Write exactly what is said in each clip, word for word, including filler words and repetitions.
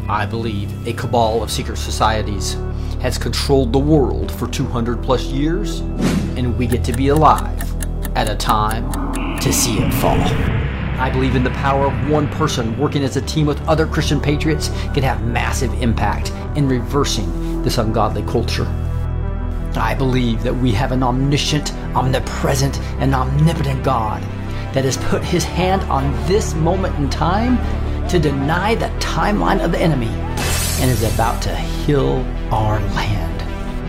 I believe a cabal of secret societies has controlled the world for two hundred plus years, and we get to be alive at a time to see it fall. I believe in the power of one person working as a team with other Christian patriots can have massive impact in reversing this ungodly culture. I believe that we have an omniscient, omnipresent, and omnipotent God that has put his hand on this moment in time to deny the timeline of the enemy and is about to heal our land.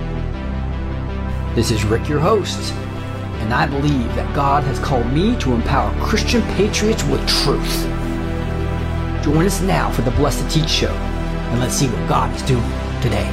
This is Rick, your host, and I believe that God has called me to empower Christian patriots with truth. Join us now for the Blessed to Teach show, and let's see what God is doing today.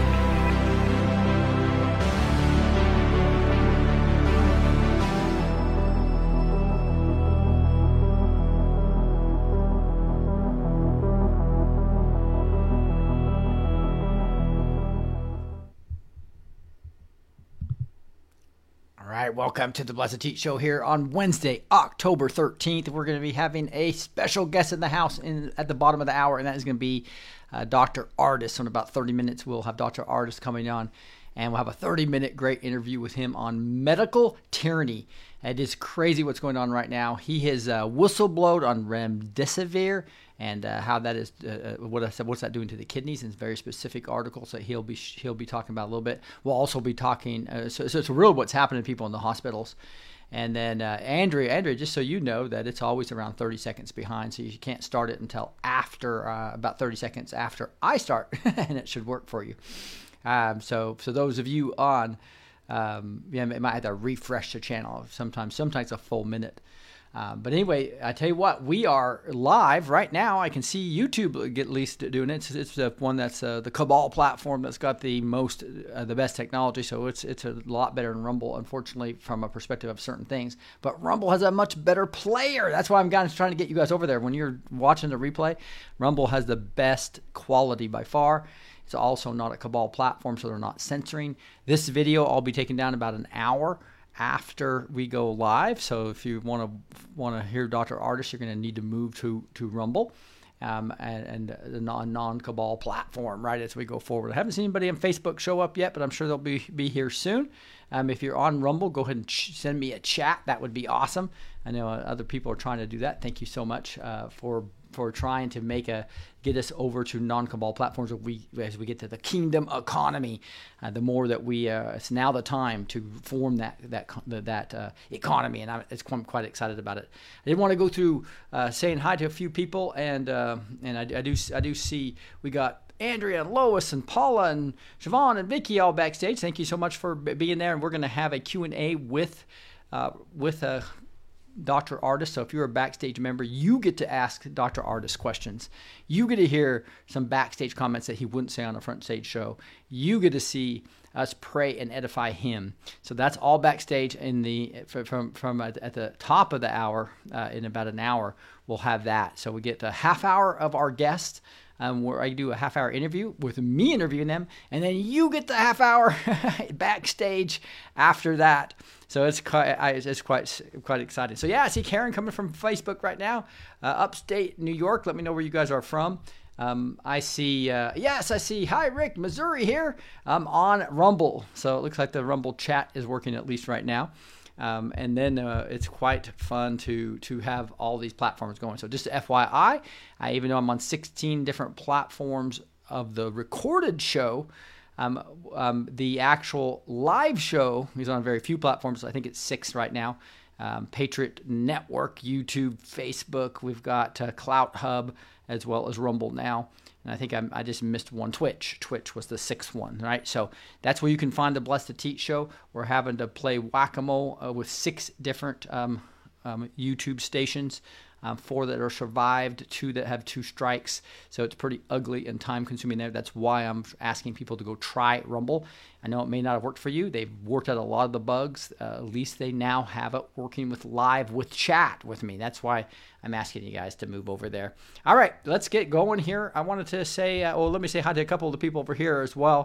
Welcome to the Blessed Teach Show here on Wednesday, October thirteenth. We're going to be having a special guest in the house in, at the bottom of the hour, and that is going to be uh, Doctor Ardis. So in about thirty minutes, we'll have Doctor Ardis coming on, and we'll have a thirty-minute great interview with him on medical tyranny. It is crazy what's going on right now. He has uh, whistleblowed on remdesivir and uh, how that is, uh, what I said, what's that doing to the kidneys, and very specific articles that he'll be he'll be talking about a little bit. We'll also be talking, uh, so, so it's real what's happening to people in the hospitals. And then uh, Andrea, Andrea, just so you know that it's always around thirty seconds behind, so you can't start it until after, uh, about thirty seconds after I start, and it should work for you. Um, so, so those of you on, um, yeah, it might have to refresh the channel sometimes, sometimes a full minute. Um, but anyway, I tell you what, we are live right now. I can see YouTube at least doing it. It's, it's the one that's uh, the Cabal platform that's got the most, uh, the best technology. So it's it's a lot better than Rumble, unfortunately, from a perspective of certain things. But Rumble has a much better player. That's why I'm guys trying to get you guys over there. When you're watching the replay, Rumble has the best quality by far. It's also not a Cabal platform, so they're not censoring. This video I'll be taking down about an hour after we go live. So if you want to want to hear Doctor Ardis, you're going to need to move to to Rumble um, and, and the non non-Cabal platform right as we go forward. I haven't seen anybody on Facebook show up yet, but I'm sure they'll be be here soon. Um, if you're on Rumble, go ahead and ch- send me a chat. That would be awesome. I know uh, other people are trying to do that. Thank you so much uh, for for trying to make a get us over to non-Cabal platforms as we as we get to the kingdom economy. Uh, the more that we, uh, it's now the time to form that that that uh, economy, and I'm, it's, I'm quite excited about it. I did want to go through uh, saying hi to a few people, and uh, and I, I do I do see we got Andrea and Lois and Paula and Siobhan and Vicky all backstage. Thank you so much for being there, and we're going to have a Q and A with uh, with a. Uh, Doctor Ardis. So if you're a backstage member, you get to ask Doctor Ardis questions. You get to hear some backstage comments that he wouldn't say on a front stage show. You get to see us pray and edify him. So that's all backstage in the from from at the top of the hour. Uh, in about an hour, we'll have that. So we get a half hour of our guests. Um, where I do a half-hour interview with me interviewing them, and then you get the half-hour backstage after that. So it's quite, it's quite, quite exciting. So yeah, I see Karen coming from Facebook right now, uh, upstate New York. Let me know where you guys are from. Um, I see, uh, yes, I see. Hi, Rick, Missouri here. I'm on Rumble, so it looks like the Rumble chat is working at least right now. Um, and then uh, it's quite fun to to have all these platforms going. So just F Y I, I, even though I'm on sixteen different platforms of the recorded show, um, um, the actual live show is on very few platforms. I think it's six right now. Um, Patriot Network, YouTube, Facebook. We've got uh, Clout Hub as well as Rumble now. And I think I'm, I just missed one, Twitch. Twitch was the sixth one, right? So that's where you can find the Blessed to Teach show. We're having to play whack-a-mole uh, with six different um, um, YouTube stations, um, four that are survived, two that have two strikes. So it's pretty ugly and time-consuming there. That's why I'm asking people to go try Rumble. I know it may not have worked for you. They've worked out a lot of the bugs. Uh, at least they now have it working with live, with chat with me. That's why I'm asking you guys to move over there. All right, let's get going here. I wanted to say, uh, well, let me say hi to a couple of the people over here as well.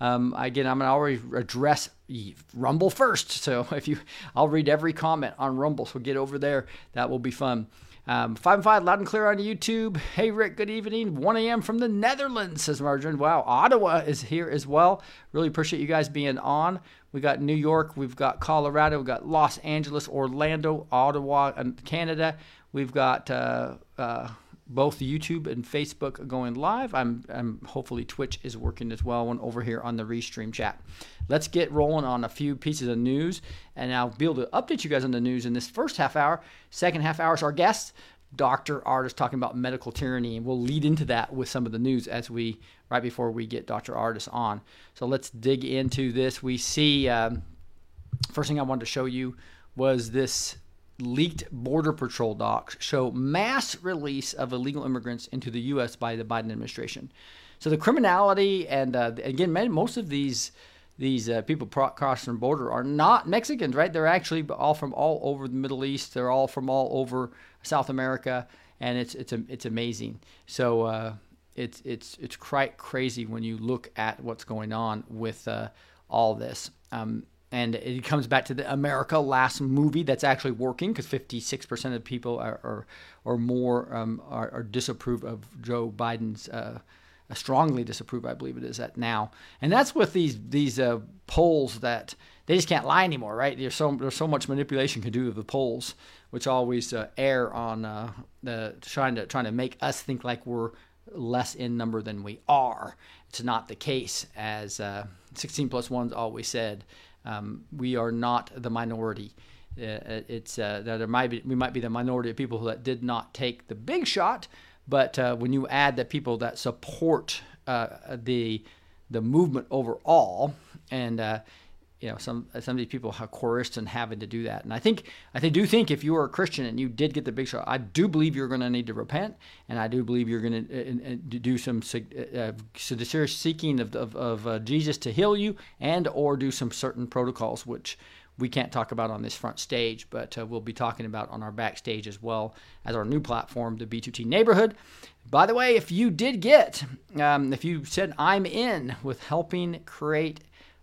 Um, again, I'm going to always address Rumble first. So if you, I'll read every comment on Rumble. So get over there. That will be fun. Um, five and five, loud and clear on YouTube. Hey, Rick, good evening. one a.m. from the Netherlands, says Margarine. Wow, Ottawa is here as well. Really appreciate you guys being on. We got New York, we've got Colorado, we've got Los Angeles, Orlando, Ottawa, and Canada. We've got uh, uh, both YouTube and Facebook going live. I'm, I'm hopefully Twitch is working as well and over here on the Restream chat. Let's get rolling on a few pieces of news, and I'll be able to update you guys on the news in this first half hour. Second half hour is our guest, Doctor Ardis, talking about medical tyranny, and we'll lead into that with some of the news as we right before we get Doctor Ardis on. So let's dig into this. We see um, first thing I wanted to show you was this leaked Border Patrol docs show mass release of illegal immigrants into the U S by the Biden administration. So the criminality and uh, again, most of these these uh, people crossing the border are not Mexicans, right? They're actually all from all over the Middle East. They're all from all over South America, and it's it's it's amazing. So uh, it's it's it's quite crazy when you look at what's going on with uh, all this. Um, And it comes back to the America Last movie that's actually working, because fifty-six percent of people are, are or more um, are, are disapprove of Joe Biden's, uh, strongly disapprove, I believe it is at now. And that's with these these uh, polls that they just can't lie anymore, right? There's so there's so much manipulation can do with the polls, which always uh, err on uh, the trying to trying to make us think like we're less in number than we are. It's not the case, as uh, sixteen plus one's always said. Um, we are not the minority. Uh, it's uh, there might be we might be the minority of people that did not take the big shot, but uh, when you add the people that support uh, the the movement overall, and uh, you know some some of these people are coerced in having to do that. And I think I think, do think if you are a Christian and you did get the big shot, I do believe you're going to need to repent, and I do believe you're going to uh, do some uh, serious seeking of of, of uh, Jesus to heal you, and or do some certain protocols which we can't talk about on this front stage, but uh, we'll be talking about on our backstage as well as our new platform, the B two T Neighborhood. By the way, if you did get, um, if you said I'm in with helping create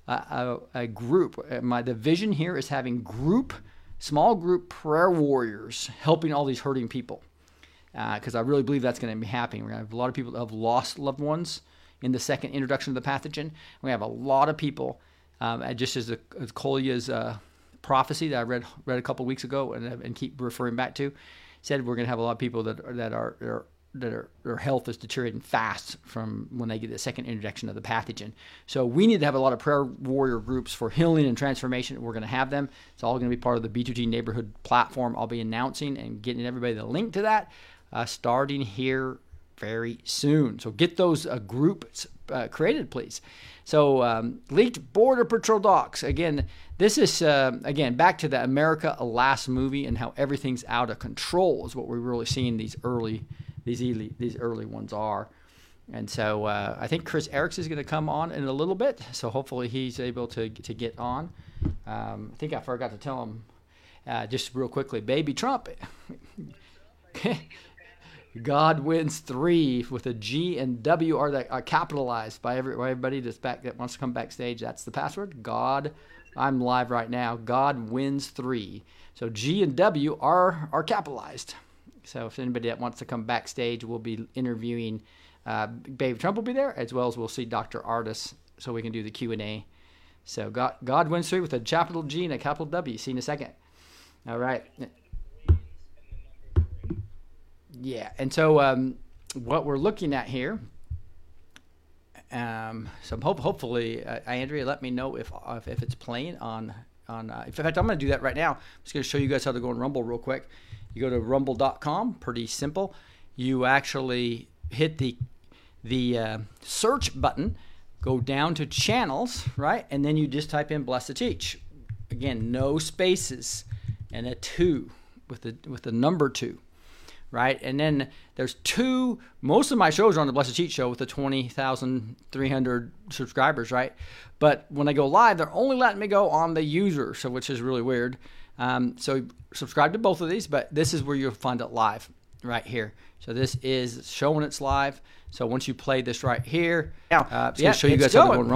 A, a group. My the vision here is having group, small group prayer warriors helping all these hurting people, because uh, I really believe that's going to be happening. We're going to have a lot of people that have lost loved ones in the second introduction of the pathogen. We have a lot of people, um, just as, a, as Kolya's uh, prophecy that I read read a couple weeks ago and, and keep referring back to, said we're going to have a lot of people that are, that are, are that are, their health is deteriorating fast from when they get the second injection of the pathogen. So we need to have a lot of prayer warrior groups for healing and transformation. We're going to have them. It's all going to be part of the B two T Neighborhood platform. I'll be announcing and getting everybody the link to that uh, starting here very soon. So get those uh, groups uh, created, please. So um, leaked Border Patrol docs. Again, this is, uh, again, back to the America Last movie and how everything's out of control is what we're really seeing these early These early, these early ones are. And so uh, I think Chris Erickson is going to come on in a little bit. So hopefully he's able to to get on. Um, I think I forgot to tell him uh, just real quickly, baby Trump. God wins three with a G and W are, that are capitalized by every, everybody that's back that wants to come backstage. That's the password. God, I'm live right now. God wins three. So G and W are are capitalized. So if anybody that wants to come backstage, we'll be interviewing uh, Baby Trump will be there, as well as we'll see Doctor Ardis, so we can do the Q and A. So God, God wins three with a capital G and a capital W. See you in a second. All right. Yeah, and so um, what we're looking at here, um, so hope, hopefully, uh, Andrea, let me know if if, if it's playing on, on uh, in fact, I'm going to do that right now. I'm just going to show you guys how to go on Rumble real quick. You go to rumble dot com, pretty simple. You actually hit the the uh, search button, go down to channels, right? And then you just type in Blessed to Teach. Again, no spaces and a two with the with the number two, right? And then there's two, most of my shows are on the Blessed to Teach show with the twenty thousand three hundred subscribers, right? But when I go live, they're only letting me go on the user, so which is really weird. Um, so subscribe to both of these, but this is where you'll find it live right here. So this is showing it's live. So once you play this right here, now uh, it's yeah, going to show you guys going. how to go on Rumble.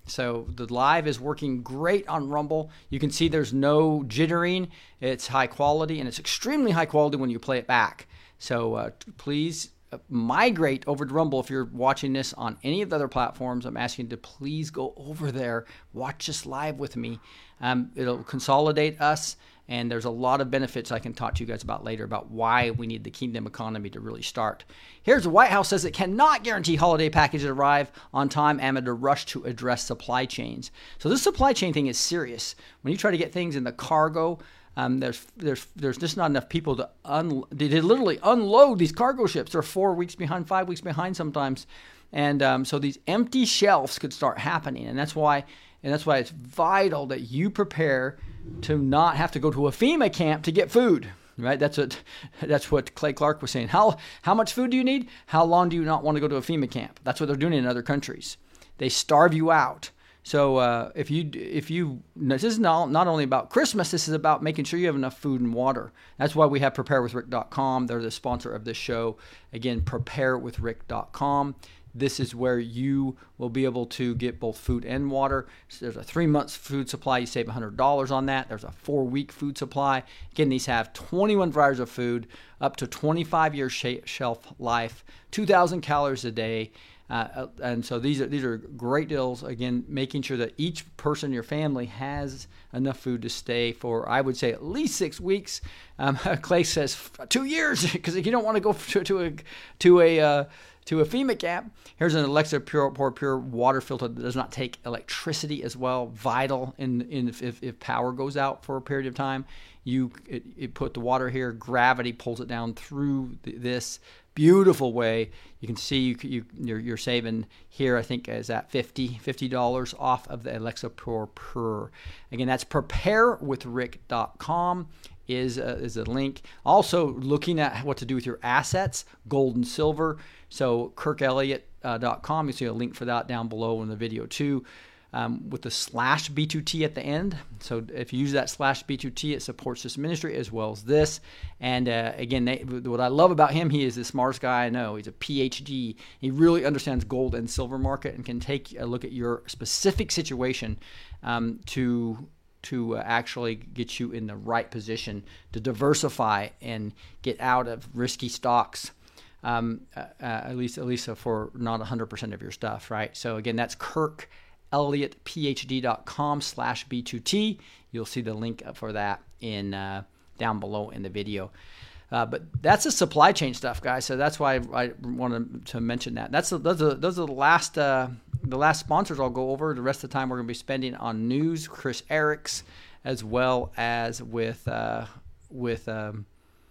So the live is working great on Rumble. You can see there's no jittering. It's high quality, and it's extremely high quality when you play it back. So uh, please migrate over to Rumble. If you're watching this on any of the other platforms, I'm asking you to please go over there, watch this live with me. Um, it'll consolidate us, and there's a lot of benefits I can talk to you guys about later about why we need the kingdom economy to really start. Here's the White House says it cannot guarantee holiday packages arrive on time amid a rush to address supply chains. So this supply chain thing is serious. When you try to get things in the cargo, Um, there's there's there's just not enough people to un they literally unload these cargo ships. They're four weeks behind, five weeks behind sometimes, and um, so these empty shelves could start happening, and that's why and that's why it's vital that you prepare to not have to go to a FEMA camp to get food. Right? That's what that's what Clay Clark was saying. How how much food do you need? How long do you not want to go to a FEMA camp? That's what they're doing in other countries. They starve you out. So uh, if you if you this is not not only about Christmas, this is about making sure you have enough food and water. That's why we have prepare with rick dot com. They're the sponsor of this show. Again, prepare with rick dot com. This is where you will be able to get both food and water. So there's a three months food supply. You save one hundred dollars on that. There's a four week food supply. Again, these have twenty-one varieties of food, up to twenty-five year shelf life, two thousand calories a day. Uh, and so these are these are great deals. Again, making sure that each person in your family has enough food to stay for, I would say, at least six weeks. Um, Clay says two years because you don't want to go to, to a to a uh, to a FEMA camp. Here's an Alexa Pure Pure Pure water filter that does not take electricity as well. Vital in in if, if power goes out for a period of time, you it, it put the water here. Gravity pulls it down through the, this. Beautiful way. You can see you, you, you're, you're saving here, I think, is at fifty dollars off of the Alexa Pure Pure. Again, that's prepare with rick dot com is a, is a link. Also, looking at what to do with your assets, gold and silver. So kirk elliott dot com, you see a link for that down below in the video too. Um, with the slash B two T at the end. So if you use that slash B two T, it supports this ministry as well as this. And uh, again, they, what I love about him, he is the smartest guy I know. He's a P H D. He really understands gold and silver market and can take a look at your specific situation um, to to uh, actually get you in the right position to diversify and get out of risky stocks. Um, uh, uh, at least, at least for not one hundred percent of your stuff, right? So again, that's Kirk. elliott p h d dot com slash B two T. You'll see the link for that in uh, down below in the video. Uh, but that's the supply chain stuff, guys. So that's why I, I wanted to mention that. That's the, those are those are the last uh, the last sponsors I'll go over. The rest of the time we're going to be spending on news, Chris Ericks, as well as with uh, with. Um,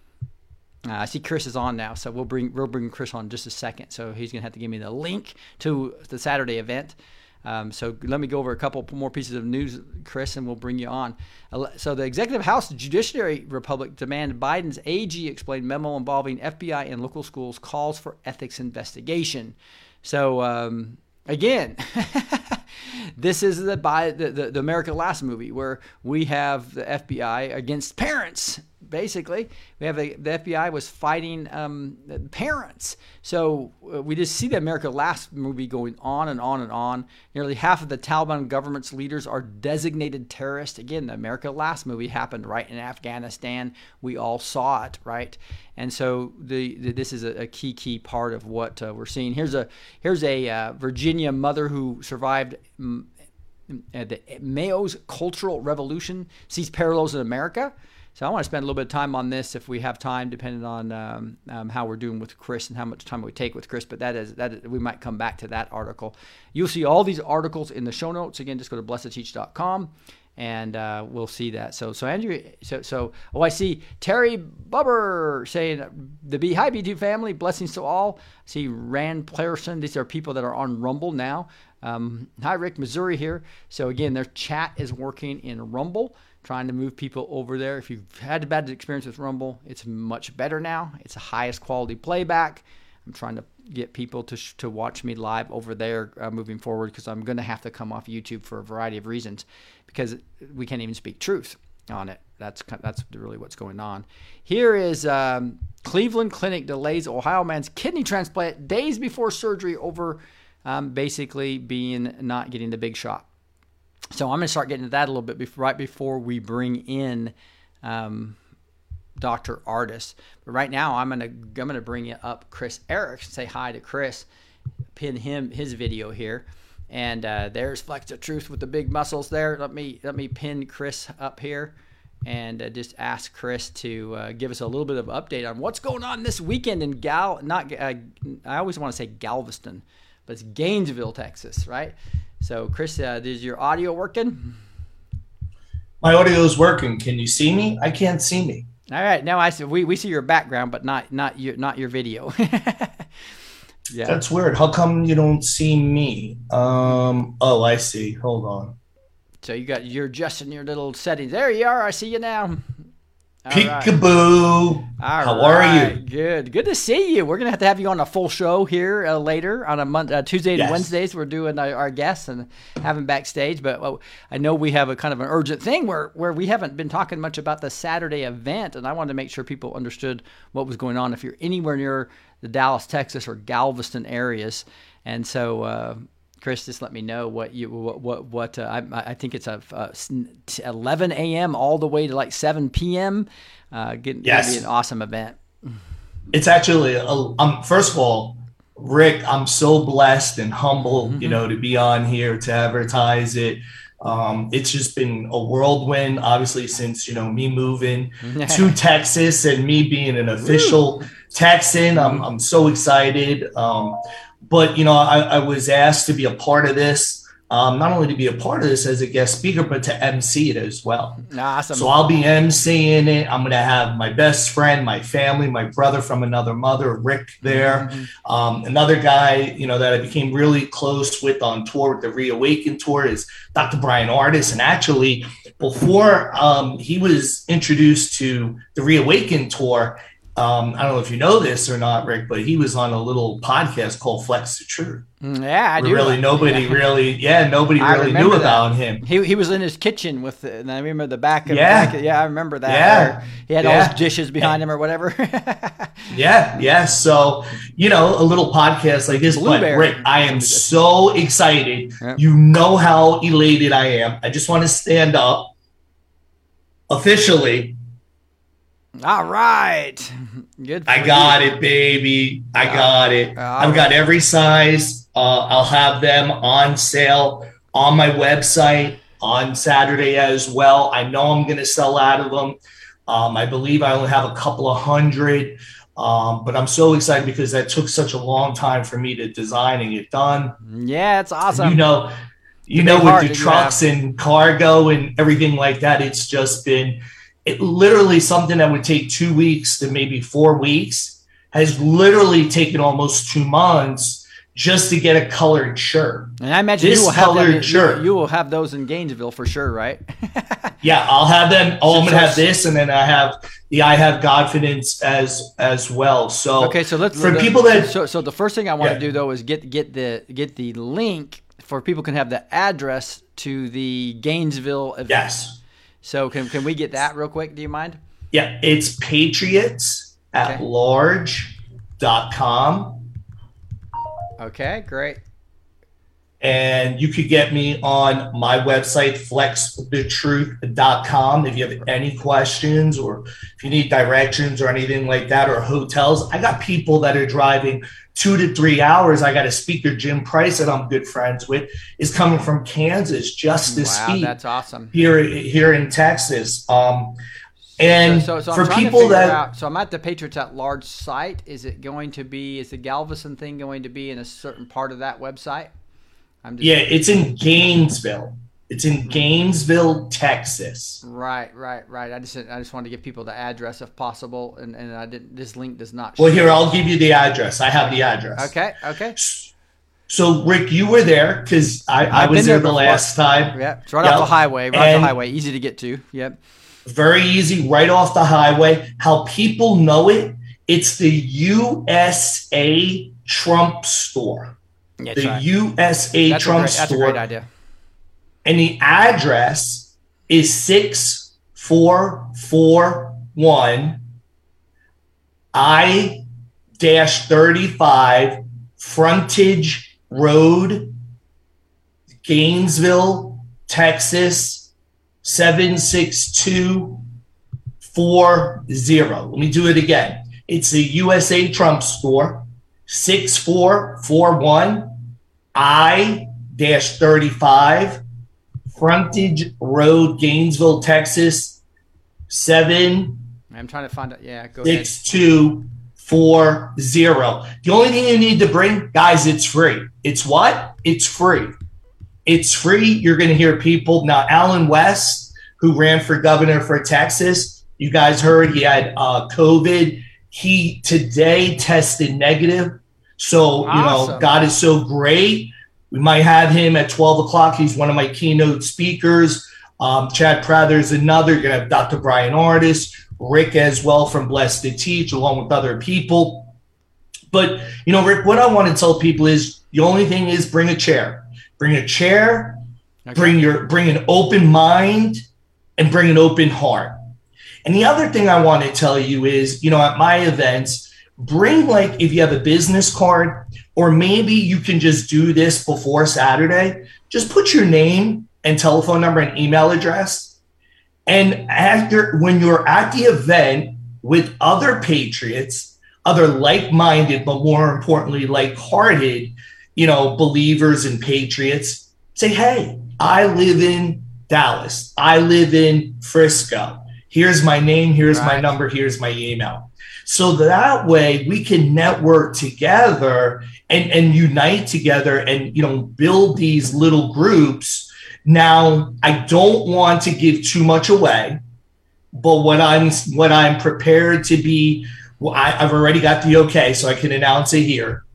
Uh, I see Chris is on now, so we'll bring we'll bring Chris on in just a second. So he's going to have to give me the link to the Saturday event. Um, so let me go over a couple more pieces of news, Chris, and we'll bring you on. So the Executive House Judiciary Republic demand Biden's A G explain memo involving F B I and local schools calls for ethics investigation. So um, again, this is the, by the, the, the America Last movie where we have the F B I against parents. Basically, we have a, the F B I was fighting um, parents. So uh, we just see the America Last movie going on and on and on. Nearly half of the Taliban government's leaders are designated terrorists. Again, the America Last movie happened right in Afghanistan. We all saw it, right? And so the, the this is a, a key key part of what uh, we're seeing. Here's a here's a uh, Virginia mother who survived um, the Mao's Cultural Revolution, sees parallels in America. So I want to spend a little bit of time on this if we have time, depending on um, um, how we're doing with Chris and how much time we take with Chris. But that is that is, we might come back to that article. You'll see all these articles in the show notes. Again, just go to blessed teach dot com and uh, we'll see that. So so Andrew, so so oh, I see Terry Bubber saying the B hi B two family, blessings to all. I see Rand Playerson. These are people that are on Rumble now. Um, hi Rick, Missouri here. So again, their chat is working in Rumble, trying to move people over there. If you've had a bad experience with Rumble, it's much better now. It's the highest quality playback. I'm trying to get people to sh- to watch me live over there uh, moving forward because I'm going to have to come off YouTube for a variety of reasons because we can't even speak truth on it. That's that's really what's going on. Here is um, Cleveland Clinic delays Ohio man's kidney transplant days before surgery over um, basically being not getting the big shot. So I'm going to start getting to that a little bit before, right before we bring in um, Doctor Ardis. But right now, I'm going to I'm going to bring up Chris Erickson. Say hi to Chris. Pin him his video here, and uh, there's Flex the Truth with the big muscles there. Let me let me pin Chris up here, and uh, just ask Chris to uh, give us a little bit of update on what's going on this weekend in Gal. Not uh, I always want to say Galveston, but it's Gainesville, Texas, right? So, Chris, uh, is your audio working? My audio is working. Can you see me? I can't see me. All right. Now I see we, we see your background, but not not your not your video. Yeah. That's weird. How come you don't see me? Um. Oh, I see. Hold on. So you got you're adjusting your little settings. There you are. I see you now. All Peekaboo. Right. How right. are you? Good. Good to see you. We're going to have to have you on a full show here uh, later on a month, uh, Tuesday yes. and Wednesdays. We're doing our, our guests and having backstage. But well, I know we have a kind of an urgent thing where, where we haven't been talking much about the Saturday event. And I wanted to make sure people understood what was going on if you're anywhere near the Dallas, Texas or Galveston areas. And so, uh, Chris, just let me know what you what what, what uh, I, I think it's a, a eleven a.m. all the way to like seven p.m. Uh, getting yes. be an awesome event. It's actually a, um. First of all, Rick, I'm so blessed and humble, mm-hmm. you know, to be on here to advertise it. Um, it's just been a whirlwind, obviously, since you know me moving to Texas and me being an official Woo. Texan. I'm I'm so excited. Um, But, you know, I, I was asked to be a part of this, um, not only to be a part of this as a guest speaker, but to M C it as well. Awesome. So I'll be MCing it. I'm going to have my best friend, my family, my brother from another mother, Rick, there. Mm-hmm. Um, another guy, you know, that I became really close with on tour with the Reawaken tour is Doctor Brian Ardis. And actually, before um, he was introduced to the Reawaken tour, Um, I don't know if you know this or not, Rick, but he was on a little podcast called Flex the Truth. Yeah, I do. Really, nobody yeah. really, yeah, nobody I really knew that. about him. He he was in his kitchen with, the, and I remember the back of, yeah, back of, yeah, I remember that. Yeah, he had yeah. all his dishes behind him or whatever. yeah, yeah. So you know, a little podcast like this, but Rick, I am so excited. Yeah. You know how elated I am. I just want to stand up officially. All right. Good. I got you. it, baby. I got it. All I've got right. every size. Uh, I'll have them on sale on my website on Saturday as well. I know I'm going to sell out of them. Um, I believe I only have a couple of hundred, um, but I'm so excited because that took such a long time for me to design and get done. Yeah, it's awesome. You know, you know, with the trucks and cargo and everything like that, it's just been – it literally something that would take two weeks to maybe four weeks has literally taken almost two months just to get a colored shirt. And I imagine this you will have colored them, shirt. You, you will have those in Gainesville for sure, right? Yeah, I'll have them. Oh, I'm gonna have this, and then I have the I Have Godfidence as as well. So okay, so let's for the, people that so so the first thing I want yeah. to do though is get get the get the link for people can have the address to the Gainesville event. Yes. So can can we get that real quick? Do you mind? Yeah, it's patriots at large dot com. Okay, great. And you could get me on my website, flex the truth dot com. If you have any questions or if you need directions or anything like that or hotels, I got people that are driving two to three hours. I got a speaker, Jim Price, that I'm good friends with, is coming from Kansas just to wow, speak. That's awesome. Here, here in Texas. Um, and so, so, so for I'm trying people to figure that, out, so I'm at the Patriots at Large site. Is it going to be, is the Galveston thing going to be in a certain part of that website? I'm just yeah, it's in Gainesville. It's in Gainesville, Texas. Right, right, right. I just I just wanted to give people the address if possible, and, and I didn't. This link does not. Well, show. here I'll give you the address. I have the address. Okay, okay. So, Rick, you were there because I, I was there, there the last time. Yeah, it's right yep. off the highway. Right off the highway, easy to get to. Yep. Very easy, right off the highway. How people know it? It's the U S A Trump store. Yeah, the right. U S A that's Trump a great, store. That's a great idea. And the address is six four four one I thirty-five Frontage Road, Gainesville, Texas, seven six two four zero. Let me do it again. It's a U S A Trump store, six four four one I thirty-five, Frontage Road, Gainesville, Texas, seven. I'm trying to find it. Yeah, go six two four zero. The only thing you need to bring, guys, it's free. It's what? It's free. It's free. You're going to hear people. Now, Alan West, who ran for governor for Texas, you guys heard he had uh, COVID. He today tested negative. So, you Awesome. know, God is so great. We might have him at twelve o'clock. He's one of my keynote speakers. Um, Chad Prather is another. You're going to have Doctor Brian Artis, Rick as well from Blessed to Teach, along with other people. But, you know, Rick, what I want to tell people is the only thing is bring a chair. Bring a chair, Okay. bring your bring an open mind, and bring an open heart. And the other thing I want to tell you is, you know, at my events, bring, like, if you have a business card, or maybe you can just do this before Saturday, just put your name and telephone number and email address. And after, when you're at the event with other patriots, other like-minded, but more importantly, like-hearted, you know, believers and patriots, say, hey, I live in Dallas. I live in Frisco. Here's my name. Here's Right. my number. Here's my email. So that way we can network together and, and unite together and, you know, build these little groups. Now, I don't want to give too much away, but what I'm what I'm prepared to be, well, I, I've already got the okay, so I can announce it here.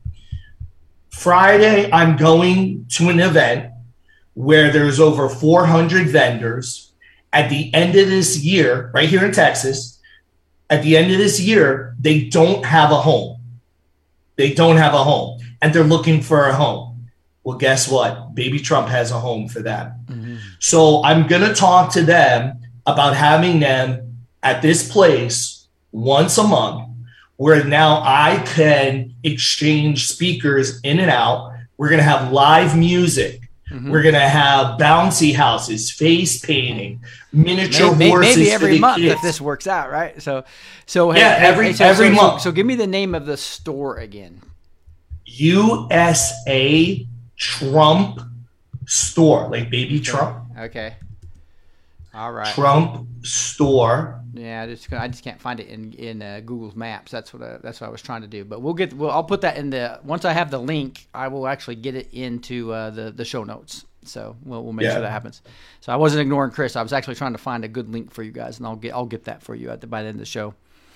Friday, I'm going to an event where there's over four hundred vendors. At the end of this year, right here in Texas, at the end of this year, they don't have a home. They don't have a home, and they're looking for a home. Well, guess what? Baby Trump has a home for them. Mm-hmm. So I'm going to talk to them about having them at this place once a month, where now I can exchange speakers in and out. We're going to have live music. Mm-hmm. We're going to have bouncy houses, face painting, miniature maybe, horses maybe every for the month kids. if this works out, right? So, so yeah, hey, every hey, so, every so, month. So, so give me the name of the store again. U S A Trump Store, like baby Okay. Trump. Okay. All right. Trump Store. Yeah, I just I just can't find it in in uh, Google Maps. That's what I, that's what I was trying to do. But we'll get well. I'll put that in the once I have the link. I will actually get it into uh, the the show notes. So we'll we'll make Yeah. sure that happens. So I wasn't ignoring Chris. I was actually trying to find a good link for you guys, and I'll get I'll get that for you at the by the end of the show.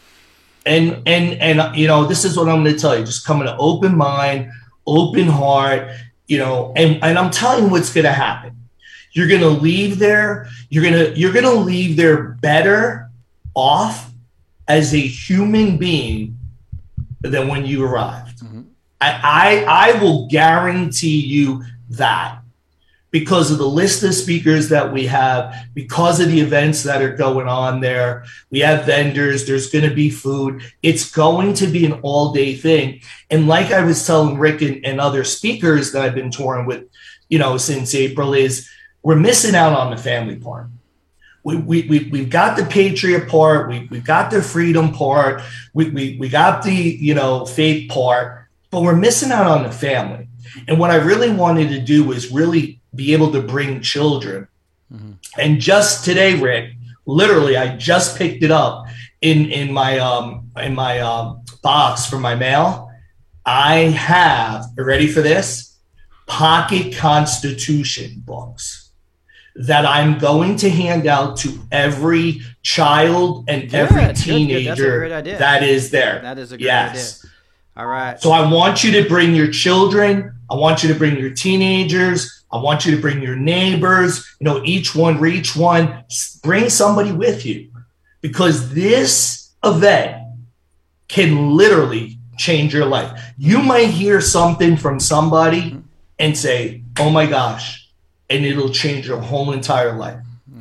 And and and you know, this is what I'm going to tell you. Just come with an open mind, open heart. You know, and and I'm telling you what's going to happen. You're going to leave there. You're gonna you're going to leave there better off as a human being than when you arrived. Mm-hmm. I, I I will guarantee you that, because of the list of speakers that we have, because of the events that are going on there. We have vendors, there's going to be food. It's going to be an all-day thing. And like I was telling Rick and, and other speakers that I've been touring with, you know, since April, is we're missing out on the family part. We, we, we, we've got the patriot part. We, we've got the freedom part. We, we, we got the, you know, faith part, but we're missing out on the family. And what I really wanted to do was really be able to bring children. Mm-hmm. And just today, Rick, literally, I just picked it up in, in my, um, in my um, box for my mail. I have, are you ready for this? Pocket Constitution books that I'm going to hand out to every child and Good, every good, teenager good. That's a great idea. that is there. That is a great yes. idea. All right. So I want you to bring your children. I want you to bring your teenagers. I want you to bring your neighbors. You know, each one, reach one. Bring somebody with you, because this event can literally change your life. You might hear something from somebody and say, oh my gosh, and it'll change your whole entire life. All right.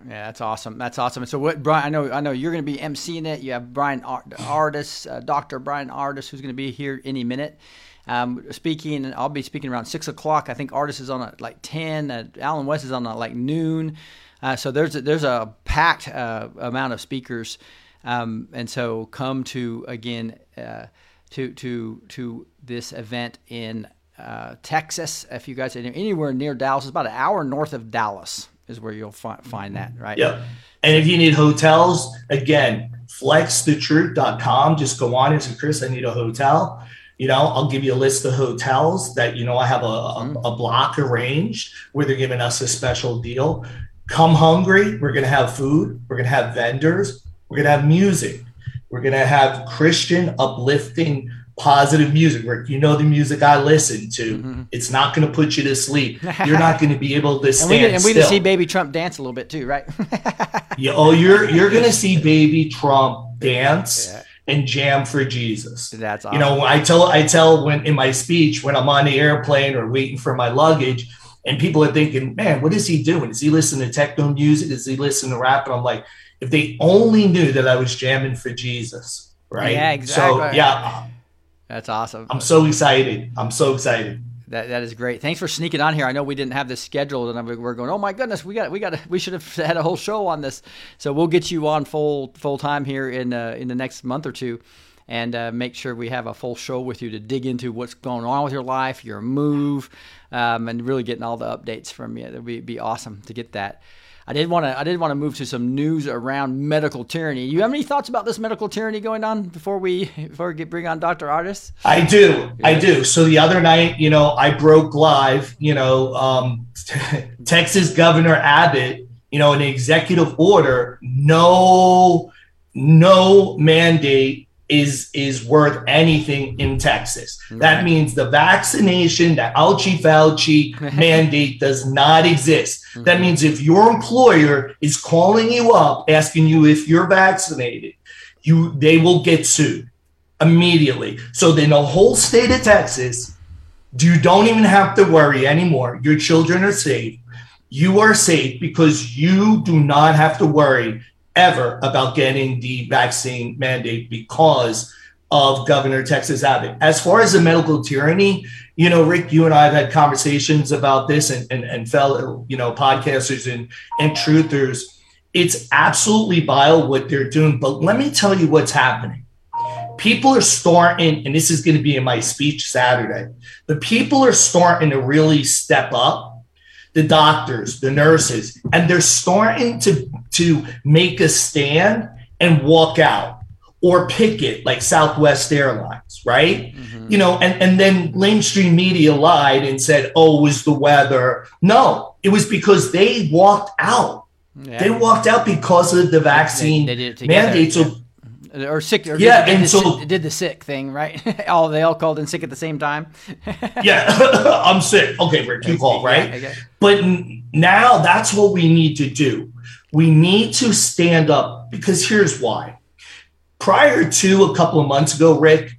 Yeah, that's awesome. That's awesome. So what, Brian? I know, I know you're going to be emceeing it. You have Brian Ardis, uh, Doctor Brian Ardis, who's going to be here any minute. Um, speaking, and I'll be speaking around six o'clock. I think Ardis is on at like ten. Uh, Alan West is on at like noon. Uh, so there's a, there's a packed uh, amount of speakers, um, and so come to again uh, to to to this event in uh, Texas. If you guys are anywhere near Dallas, it's about an hour north of Dallas is where you'll fi- find that, right? Yep. And if you need hotels, again, flex the truth dot com. Just go on and say, Chris, I need a hotel. You know, I'll give you a list of hotels that, you know, I have a, a, a block arranged where they're giving us a special deal. Come hungry. We're going to have food. We're going to have vendors. We're going to have music. We're going to have Christian, uplifting, positive music. Where you know the music I listen to. Mm-hmm. It's not going to put you to sleep. You're not going to be able to stand and we get, and we still. can see Baby Trump dance a little bit too, right? yeah. Oh, you're you're going to see Baby Trump dance. Yeah. And jam for Jesus. That's awesome. You know, I tell I tell when in my speech when I'm on the airplane or waiting for my luggage, and people are thinking, "Man, what is he doing? Is he listening to techno music? Is he listening to rap?" And I'm like, if they only knew that I was jamming for Jesus, right? Yeah, exactly. So yeah, that's awesome. I'm so excited. I'm so excited. That that is great. Thanks for sneaking on here. I know we didn't have this scheduled, and we're going, oh my goodness, we got we got we should have had a whole show on this. So we'll get you on full full time here in uh, in the next month or two, and uh, make sure we have a full show with you to dig into what's going on with your life, your move, um, and really getting all the updates from you. It'd be, be awesome to get that. I did want to. I did want to move to some news around medical tyranny. You have any thoughts about this medical tyranny going on before we before we get, bring on Doctor Ardis? I do. I do. So the other night, you know, I broke live. You know, um, Texas Governor Abbott. You know, an executive order. No, no mandate is is worth anything in Texas. Right. That means the vaccination, the Ouchie Fauci mandate does not exist. Mm-hmm. That means if your employer is calling you up asking you if you're vaccinated, you they will get sued immediately. So then the whole state of Texas, you don't even have to worry anymore. Your children are safe. You are safe because you do not have to worry ever about getting the vaccine mandate because of Governor Texas Abbott. As far as the medical tyranny, you know, Rick, you and I have had conversations about this and, and, and fellow, you know, podcasters and, and truthers. It's absolutely vile what they're doing. But let me tell you what's happening. People are starting, and this is going to be in my speech Saturday, but people are starting to really step up. The doctors, the nurses, and they're starting to, to make a stand and walk out or picket like Southwest Airlines, right? Mm-hmm. You know, and, and then mainstream media lied and said, oh, it was the weather. No, it was because they walked out. Yeah. They walked out because of the vaccine they, they did it mandate. So, or sick, or yeah, did, and did so the, did the sick thing, right? all they all called in sick at the same time. yeah, I'm sick. Okay, Rick, you called, right? Yeah, okay. But now that's what we need to do. We need to stand up because here's why. Prior to a couple of months ago, Rick,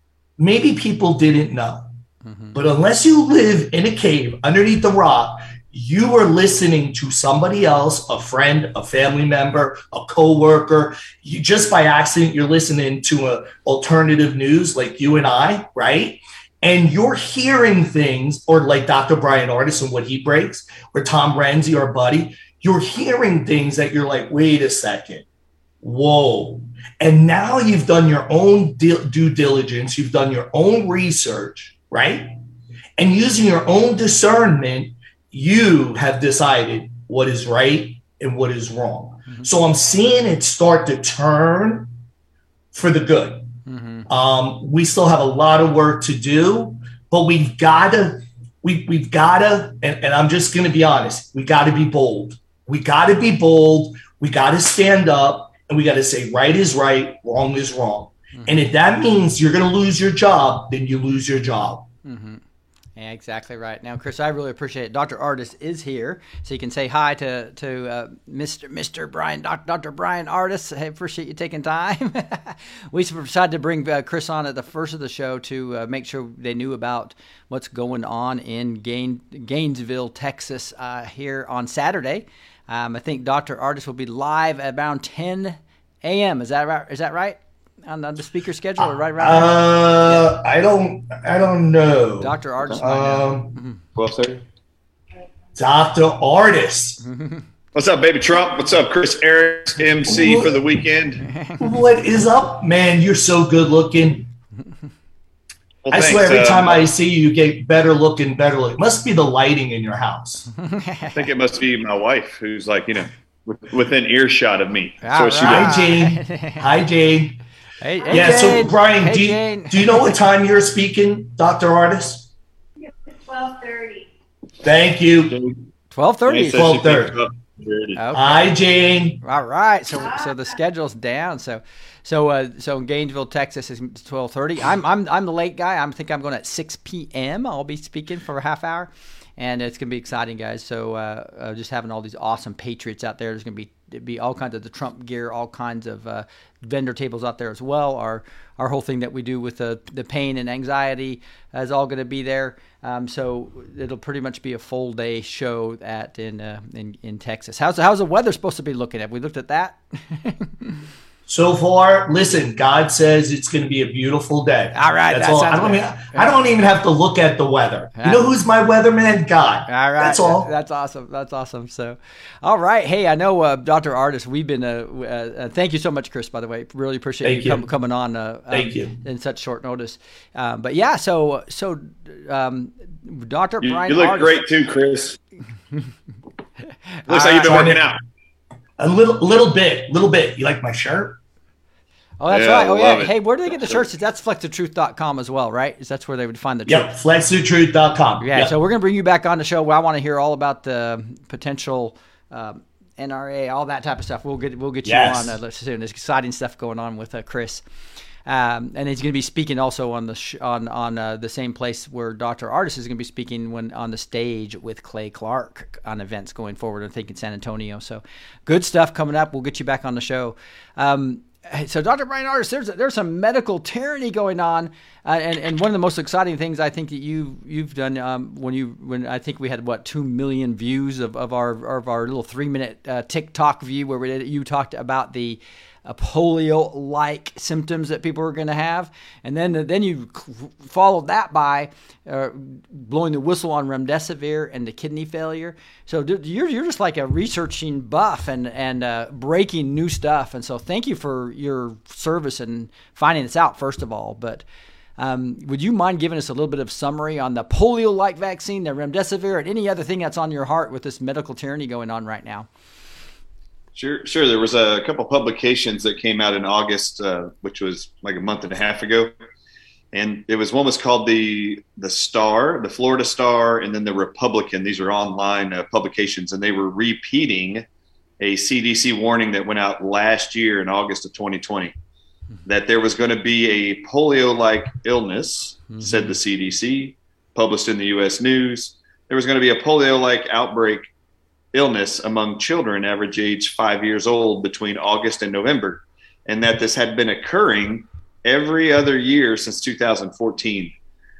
maybe people didn't know, mm-hmm. but unless you live in a cave underneath the rock, you are listening to somebody else, a friend, a family member, a coworker. You just by accident, you're listening to a alternative news like you and I, right? And you're hearing things, or like Doctor Brian Ardis and what he breaks, or Tom Renzi, our buddy. You're hearing things that you're like, wait a second, whoa. And now you've done your own due diligence. You've done your own research, right? And using your own discernment, you have decided what is right and what is wrong. Mm-hmm. So I'm seeing it start to turn for the good. Mm-hmm. Um, we still have a lot of work to do, but we've got to, we, we've got to, and, and I'm just going to be honest, we got to be bold. We got to be bold. We got to stand up and we got to say right is right, wrong is wrong. Mm-hmm. And if that means you're going to lose your job, then you lose your job. Mm-hmm. Yeah, exactly right. Now, Chris, I really appreciate it. Doctor Ardis is here, so you can say hi to to uh, Mister Mister Brian, Doctor Brian Ardis. I appreciate you taking time. We decided to bring uh, Chris on at the first of the show to uh, make sure they knew about what's going on in Gain, Gainesville, Texas, uh, here on Saturday. Um, I think Doctor Ardis will be live at around ten a.m. Is that right? Is that right on, on the speaker schedule or right around? Uh, yeah. I don't. I don't know. Doctor Ardis. Um, twelve thirty. Doctor Ardis. What's up, baby Trump? What's up, Chris Arians, M C what, for the weekend? What is up, man? You're so good looking. Well, I thanks. swear, every uh, time I see you, you get better looking, better looking. It must be the lighting in your house. I think it must be my wife, who's like, you know, within earshot of me. So she Hi, Jane. Hi, Jane. Hey, hey, yeah. Jane. So, Brian, hey, do, you, do you know what time you're speaking, Doctor Ardis? twelve thirty. Thank you. twelve thirty. twelve thirty. Okay. Hi, Jane. All right. So, so the schedule's down. So, so, uh, so in Gainesville, Texas is twelve thirty. I'm, I'm, I'm the late guy. I think I'm going at six p.m. I'll be speaking for a half hour, and it's going to be exciting, guys. So, uh, uh, just having all these awesome patriots out there. There's going to be be all kinds of the Trump gear, all kinds of uh, vendor tables out there as well. Our our whole thing that we do with the the pain and anxiety is all going to be there. Um, so it'll pretty much be a full day show at in uh, in in Texas. How's how's the weather supposed to be looking? Have we looked at that? So far, listen, God says it's going to be a beautiful day. All right. That's that all. I don't, even, I don't even have to look at the weather. You know who's my weatherman? God. All right. That's all. That's awesome. That's awesome. So, all right. Hey, I know uh, Doctor Ardis, we've been, uh, uh, thank you so much, Chris, by the way. Really appreciate thank you, you. Com- coming on uh, thank um, you. in such short notice. Um, but yeah, so, so um, Doctor You, Brian you look Ardis. great too, Chris. Looks like you've been working out. A little, little bit, little bit. You like my shirt? Oh, that's yeah, right. Oh, yeah. It. Hey, where do they get the shirts? That's flex the truth dot com as well, right? Is that's where they would find the Yep, truth? flex the truth dot com. Yeah, yep. So we're going to bring you back on the show where I want to hear all about the potential um, N R A, all that type of stuff. We'll get we'll get you yes. on uh, soon. There's exciting stuff going on with uh, Chris. Um, and he's going to be speaking also on the sh- on on uh, the same place where Doctor Ardis is going to be speaking when on the stage with Clay Clark on events going forward. I think in San Antonio. So good stuff coming up. We'll get you back on the show. Um, So, Doctor Brian Ardis, there's there's some medical tyranny going on, uh, and and one of the most exciting things I think that you you've done um, when you when I think we had what two million views of, of our of our little three minute uh, TikTok view where we did, you talked about the uh, polio like symptoms that people are going to have, and then then you followed that by uh, blowing the whistle on remdesivir and the kidney failure. So you're you're just like a researching buff and and uh, breaking new stuff. And so thank you for your service and finding this out first of all. But um, would you mind giving us a little bit of summary on the polio-like vaccine, the remdesivir, and any other thing that's on your heart with this medical tyranny going on right now? Sure, sure. There was a couple publications that came out in August, uh, which was like a month and a half ago. And it was one was called the the Star, the Florida Star, and then the Republican. These are online uh, publications, and they were repeating a C D C warning that went out last year in August of twenty twenty, that there was going to be a polio-like illness, mm-hmm. said the C D C, published in the U S News. There was going to be a polio-like outbreak illness among children average age five years old between August and November, and that this had been occurring every other year since two thousand fourteen.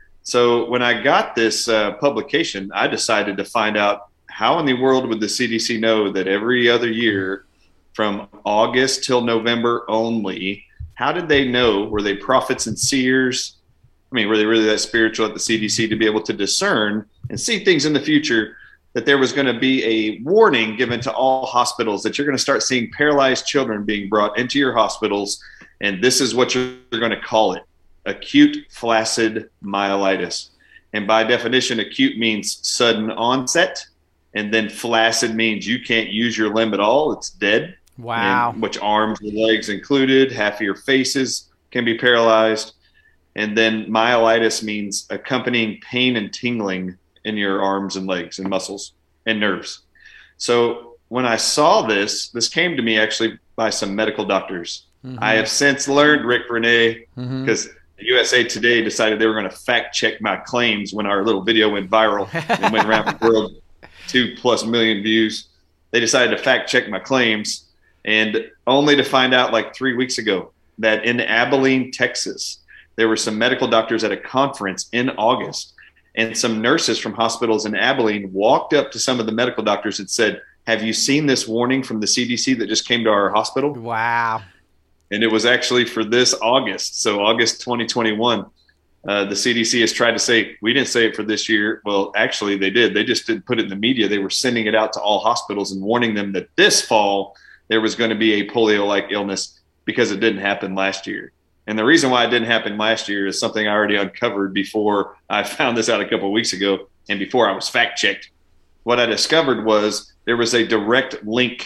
So when I got this uh, publication, I decided to find out how in the world would the C D C know that every other year from August till November only, how did they know? Were they prophets and seers? I mean, were they really that spiritual at the C D C to be able to discern and see things in the future, that there was going to be a warning given to all hospitals that you're going to start seeing paralyzed children being brought into your hospitals, and this is what you're going to call it, acute flaccid myelitis. And by definition, acute means sudden onset, and then flaccid means you can't use your limb at all. It's dead. Wow. And which arms and legs included, half of your faces can be paralyzed. And then myelitis means accompanying pain and tingling in your arms and legs and muscles and nerves. So when I saw this, this came to me actually by some medical doctors. Mm-hmm. I have since learned, Rick Renee, because mm-hmm. U S A Today decided they were going to fact check my claims when our little video went viral and went around the world, two plus million views. They decided to fact check my claims, and only to find out like three weeks ago that in Abilene, Texas, there were some medical doctors at a conference in August, and some nurses from hospitals in Abilene walked up to some of the medical doctors and said, have you seen this warning from the C D C that just came to our hospital? Wow. And it was actually for this August. So August twenty twenty-one, uh, the C D C has tried to say, we didn't say it for this year. Well, actually they did. They just didn't put it in the media. They were sending it out to all hospitals and warning them that this fall there was going to be a polio-like illness because it didn't happen last year. And the reason why it didn't happen last year is something I already uncovered before I found this out a couple of weeks ago and before I was fact-checked. What I discovered was there was a direct link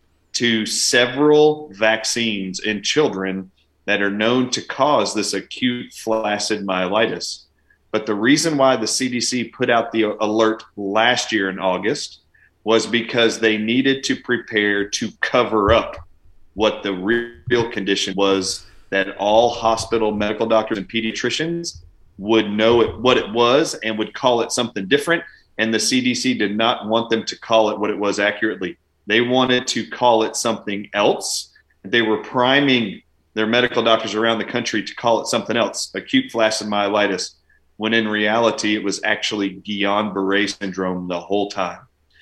to several vaccines in children that are known to cause this acute flaccid myelitis. But the reason why the C D C put out the alert last year in August was because they needed to prepare to cover up what the real condition was, that all hospital medical doctors and pediatricians would know it, what it was and would call it something different. And the C D C did not want them to call it what it was accurately. They wanted to call it something else. They were priming their medical doctors around the country to call it something else, acute flaccid myelitis, when in reality it was actually Guillain-Barré syndrome the whole time.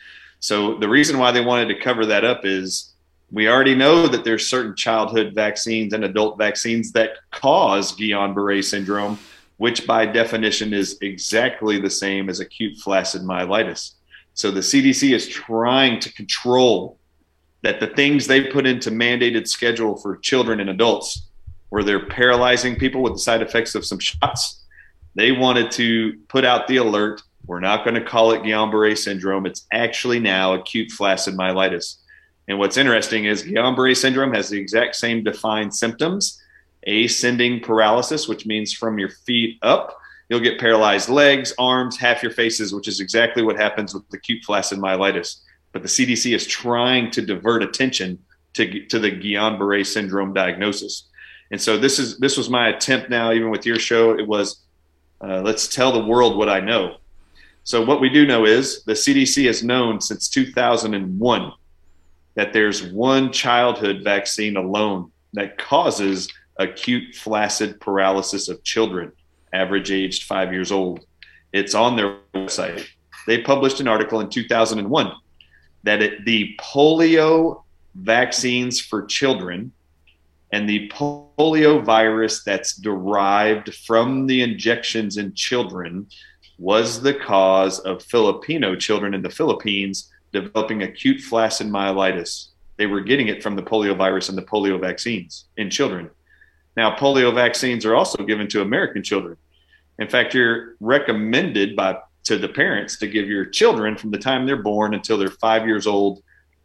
So the reason why they wanted to cover that up is we already know that there's certain childhood vaccines and adult vaccines that cause Guillain-Barré syndrome, which by definition is exactly the same as acute flaccid myelitis. So the C D C is trying to control that the things they put into mandated schedule for children and adults, where they're paralyzing people with the side effects of some shots, they wanted to put out the alert. We're not going to call it Guillain-Barré syndrome. It's actually now acute flaccid myelitis. And what's interesting is Guillain-Barré syndrome has the exact same defined symptoms: ascending paralysis, which means from your feet up, you'll get paralyzed legs, arms, half your faces, which is exactly what happens with acute flaccid myelitis. But the C D C is trying to divert attention to, to the Guillain-Barré syndrome diagnosis. And so this is this was my attempt now, even with your show, it was, uh, let's tell the world what I know. So what we do know is the C D C has known since two thousand one that there's one childhood vaccine alone that causes acute flaccid paralysis of children, average aged five years old. It's on their website. They published an article in two thousand one that it, the polio vaccines for children and the polio virus that's derived from the injections in children was the cause of Filipino children in the Philippines developing acute flaccid myelitis. They were getting it from the polio virus and the polio vaccines in children. Now, polio vaccines are also given to American children. In fact, you're recommended by to the parents to give your children from the time they're born until they're five years old,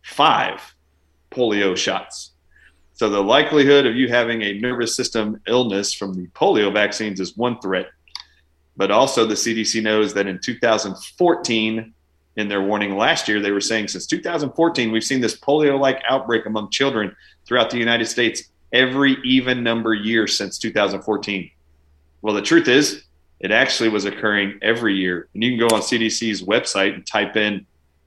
five polio shots. So the likelihood of you having a nervous system illness from the polio vaccines is one threat. But also the C D C knows that in two thousand fourteen, in their warning last year, they were saying since two thousand fourteen, we've seen this polio-like outbreak among children throughout the United States every even number year since two thousand fourteen. Well, the truth is, it actually was occurring every year. And you can go on C D C's website and type in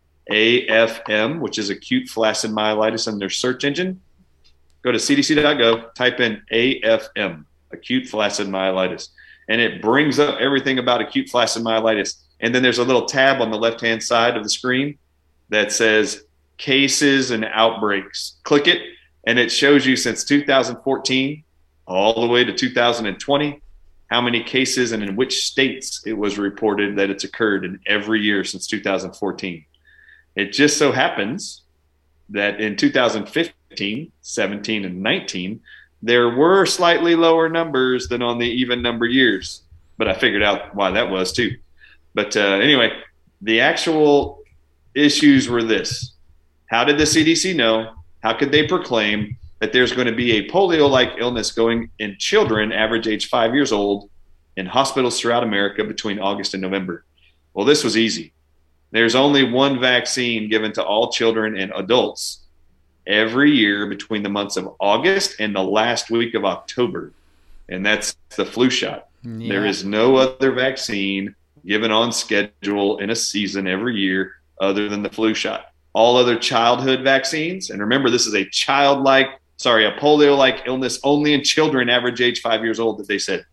A F M, which is acute flaccid myelitis, in their search engine. Go to C D C dot gov, type in A F M, acute flaccid myelitis. And it brings up everything about acute flaccid myelitis. And then there's a little tab on the left-hand side of the screen that says cases and outbreaks. Click it, and it shows you since two thousand fourteen all the way to two thousand twenty how many cases and in which states it was reported that it's occurred in every year since two thousand fourteen. It just so happens that in two thousand fifteen, seventeen, and nineteen, there were slightly lower numbers than on the even number years. But I figured out why that was too. But uh, anyway, the actual issues were this. How did the C D C know? How could they proclaim that there's going to be a polio-like illness going in children, average age five years old, in hospitals throughout America between August and November? Well, this was easy. There's only one vaccine given to all children and adults every year between the months of August and the last week of October, and that's the flu shot. Yeah. There is no other vaccine given on schedule in a season every year other than the flu shot. All other childhood vaccines, and remember, this is a childlike, sorry, a polio-like illness only in children average age five years old, that they said.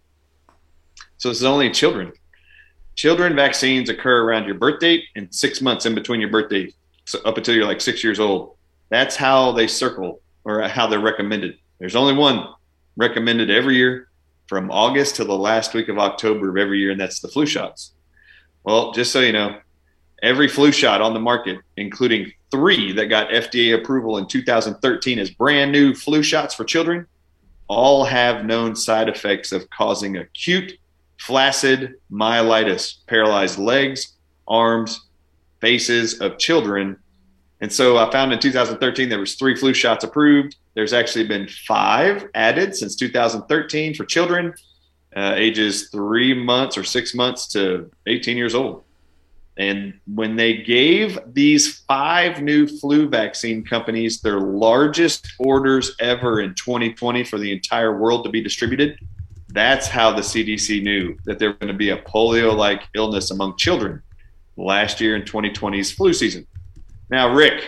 So this is only in children. Children vaccines occur around your birth date and six months in between your birthday. so up until you're like six years old. That's how they circle or how they're recommended. There's only one recommended every year from August to the last week of October of every year, and that's the flu shots. Well, just so you know, every flu shot on the market, including three that got F D A approval in two thousand thirteen as brand new flu shots for children, all have known side effects of causing acute flaccid myelitis, paralyzed legs, arms, faces of children. And so I found in two thousand thirteen there was three flu shots approved. There's actually been five added since two thousand thirteen for children uh, ages three months or six months to eighteen years old. And when they gave these five new flu vaccine companies their largest orders ever in twenty twenty for the entire world to be distributed, that's how the C D C knew that there was going to be a polio-like illness among children last year in twenty twenty's flu season. Now, Rick,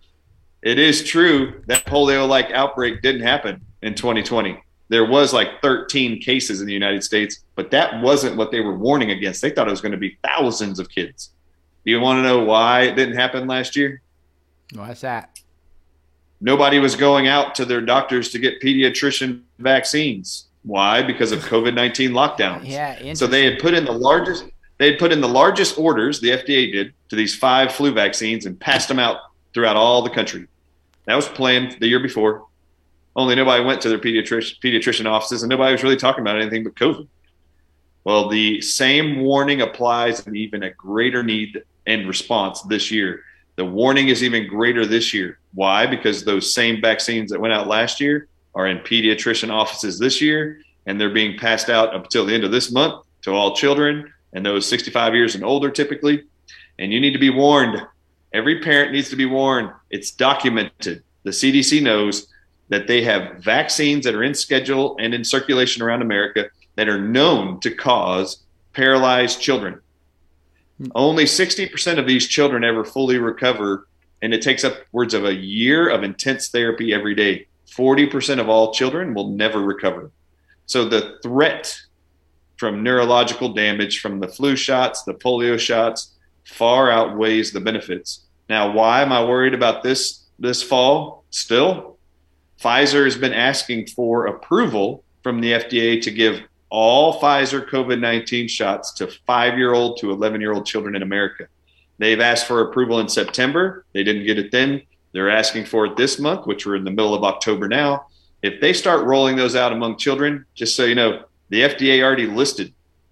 it is true that polio-like outbreak didn't happen in twenty twenty. There was like thirteen cases in the United States, but that wasn't what they were warning against. They thought it was going to be thousands of kids. Do you want to know why it didn't happen last year? Why's that? Nobody was going out to their doctors to get pediatrician vaccines. Why? Because of COVID nineteen lockdowns. Yeah. So they had put in the largest they had put in the largest orders, the F D A did, to these five flu vaccines and passed them out throughout all the country. That was planned the year before. Only nobody went to their pediatric, pediatrician offices, and nobody was really talking about anything but COVID. Well, the same warning applies and even a greater need and response this year. The warning is even greater this year. Why? Because those same vaccines that went out last year are in pediatrician offices this year, and they're being passed out up until the end of this month to all children and those sixty-five years and older typically. And you need to be warned. Every parent needs to be warned. It's documented. The C D C knows that they have vaccines that are in schedule and in circulation around America that are known to cause paralyzed children. Only sixty percent of these children ever fully recover, and it takes upwards of a year of intense therapy every day. forty percent of all children will never recover. So the threat from neurological damage from the flu shots, the polio shots, far outweighs the benefits. Now, why am I worried about this this fall still? Pfizer has been asking for approval from the F D A to give all Pfizer COVID nineteen shots to five-year-old to eleven-year-old children in America. They've asked for approval in September. They didn't get it then. They're asking for it this month, which we're in the middle of October now. If they start rolling those out among children, just so you know, the F D A already listed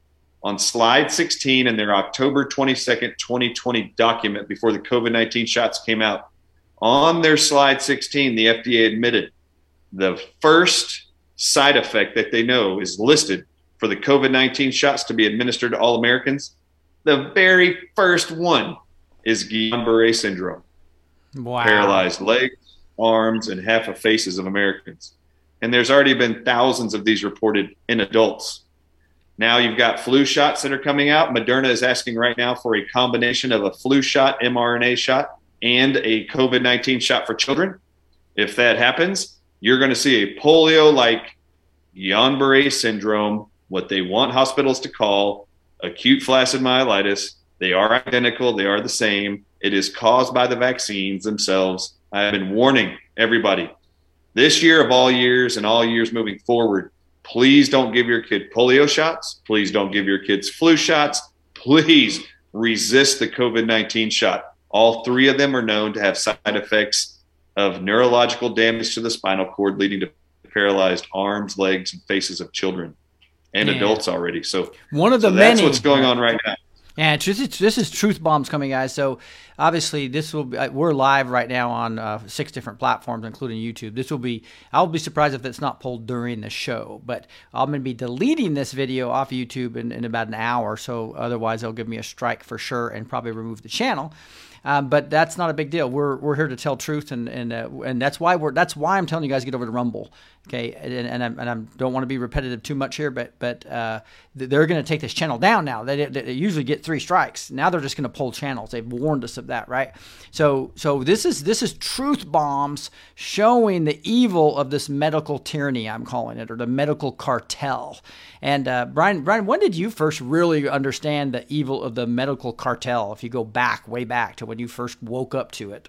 on slide sixteen in their October twenty-second, twenty twenty document before the COVID nineteen shots came out. On their slide sixteen, the F D A admitted the first side effect that they know is listed for the COVID nineteen shots to be administered to all Americans. The very first one is Guillain-Barré syndrome. Wow. Paralyzed legs, arms, and half of faces of Americans. And there's already been thousands of these reported in adults. Now you've got flu shots that are coming out. Moderna is asking right now for a combination of a flu shot, mRNA shot, and a COVID nineteen shot for children. If that happens, you're going to see a polio-like Guillain-Barré syndrome, what they want hospitals to call acute flaccid myelitis. They are identical. They are the same. It is caused by the vaccines themselves. I have been warning everybody. This year of all years and all years moving forward, please don't give your kid polio shots. Please don't give your kids flu shots. Please resist the COVID nineteen shot. All three of them are known to have side effects of neurological damage to the spinal cord, leading to paralyzed arms, legs, and faces of children and yeah. adults already. So, one of the so many. That's what's going on right now. Yeah, this is, this is Truth Bombs coming, guys. So obviously, this will be, we're live right now on uh, six different platforms, including YouTube. This will be. I'll be surprised if it's not pulled during the show, but I'm going to be deleting this video off of YouTube in, in about an hour. So otherwise, they'll give me a strike for sure and probably remove the channel. Um, but that's not a big deal. We're we're here to tell truth, and and uh, and that's why we're that's why I'm telling you guys to get over to Rumble, okay? And and I and I don't want to be repetitive too much here, but but uh, they're going to take this channel down now. They, they usually get three strikes. Now they're just going to pull channels. They've warned us of that, right? So so this is this is Truth Bombs showing the evil of this medical tyranny, I'm calling it, or the medical cartel. And uh, Brian Brian, when did you first really understand the evil of the medical cartel? If you go back way back to when when you first woke up to it?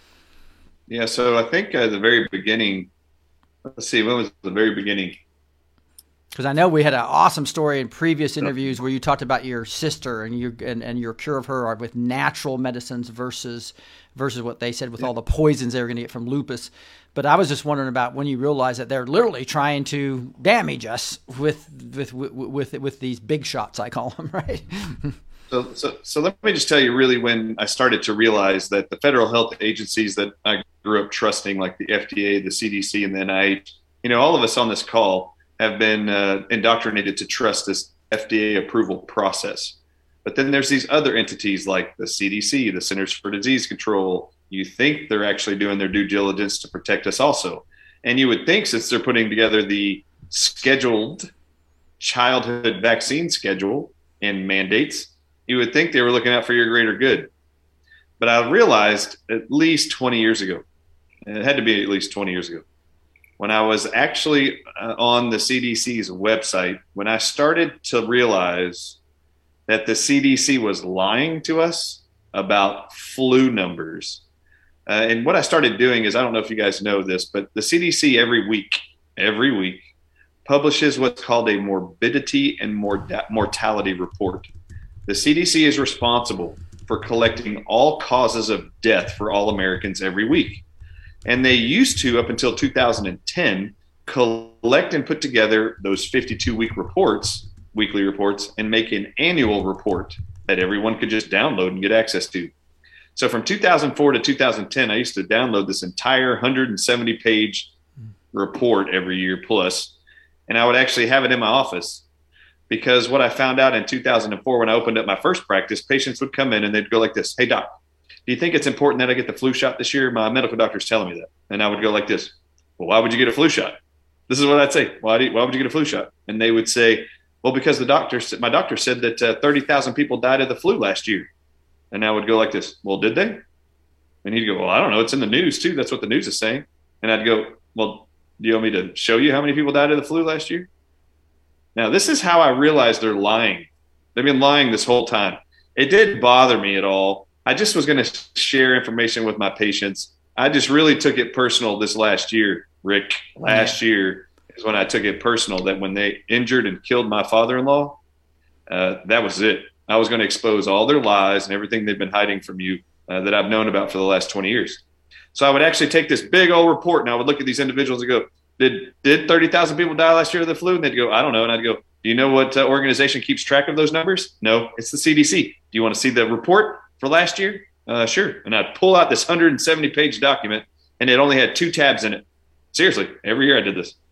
Yeah, so I think uh, the very beginning, let's see, when was the very beginning? Because I know we had an awesome story in previous interviews where you talked about your sister and your and, and your cure of her with natural medicines versus versus what they said with all the poisons they were going to get from lupus. But I was just wondering about when you realize that they're literally trying to damage us with with with with, with these big shots, I call them, right? So, so, so let me just tell you really when I started to realize that the federal health agencies that I grew up trusting, like the F D A, the C D C, and the N I H, you know, all of us on this call have been uh, indoctrinated to trust this F D A approval process. But then there's these other entities like the C D C, the Centers for Disease Control. You think they're actually doing their due diligence to protect us also. And you would think since they're putting together the scheduled childhood vaccine schedule and mandates, you would think they were looking out for your greater good. But I realized at least twenty years ago, and it had to be at least twenty years ago, when I was actually uh, on the C D C's website, when I started to realize that the C D C was lying to us about flu numbers. Uh, and what I started doing is, I don't know if you guys know this, but the C D C every week, every week publishes what's called a morbidity and mor- mortality report. The C D C is responsible for collecting all causes of death for all Americans every week. And they used to, up until two thousand ten, collect and put together those fifty-two week reports, weekly reports, and make an annual report that everyone could just download and get access to. So from two thousand four to two thousand ten, I used to download this entire one hundred seventy page report every year plus, and I would actually have it in my office. Because what I found out in two thousand four, when I opened up my first practice, patients would come in and they'd go like this: "Hey, doc, do you think it's important that I get the flu shot this year? My medical doctor's telling me that." And I would go like this: "Well, why would you get a flu shot?" This is what I'd say: Why do you, why would you get a flu shot? And they would say, "Well, because the doctor said, my doctor said that uh, thirty thousand people died of the flu last year." And I would go like this: "Well, did they?" And he'd go, "Well, I don't know. It's in the news too. That's what the news is saying." And I'd go, "Well, do you want me to show you how many people died of the flu last year?" Now, this is how I realized they're lying. They've been lying this whole time. It didn't bother me at all. I just was going to share information with my patients. I just really took it personal this last year, Rick. Last yeah. year is when I took it personal that when they injured and killed my father-in-law, uh, that was it. I was going to expose all their lies and everything they've been hiding from you uh, that I've known about for the last twenty years. So I would actually take this big old report and I would look at these individuals and go, Did did thirty thousand people die last year of the flu? And they'd go, "I don't know." And I'd go, "Do you know what uh, organization keeps track of those numbers?" "No, it's the C D C." "Do you want to see the report for last year?" Uh, sure. And I'd pull out this one hundred seventy page document, and it only had two tabs in it. Seriously, every year I did this.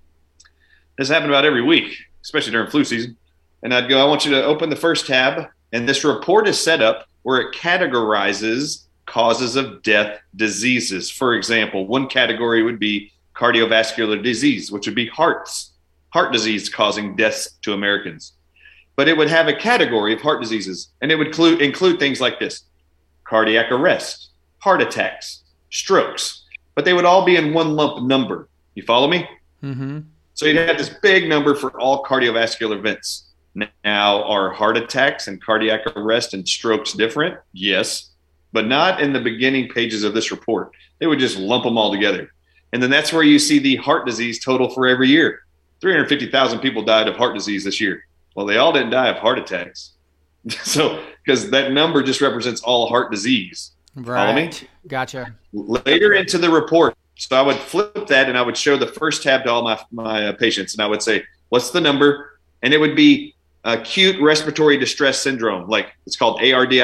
This happened about every week, especially during flu season. And I'd go, "I want you to open the first tab." And this report is set up where it categorizes causes of death diseases. For example, one category would be cardiovascular disease, which would be hearts, heart disease causing deaths to Americans. But it would have a category of heart diseases, and it would include, include things like this: cardiac arrest, heart attacks, strokes, but they would all be in one lump number. You follow me? Mm-hmm. So you'd have this big number for all cardiovascular events. Now, are heart attacks and cardiac arrest and strokes different? Yes, but not in the beginning pages of this report. They would just lump them all together. And then that's where you see the heart disease total for every year. three hundred fifty thousand people died of heart disease this year. Well, they all didn't die of heart attacks. So, because that number just represents all heart disease. Right. Follow me? Gotcha. Later into the report, so I would flip that and I would show the first tab to all my, my uh, patients. And I would say, "What's the number?" And it would be acute respiratory distress syndrome. Like it's called A R D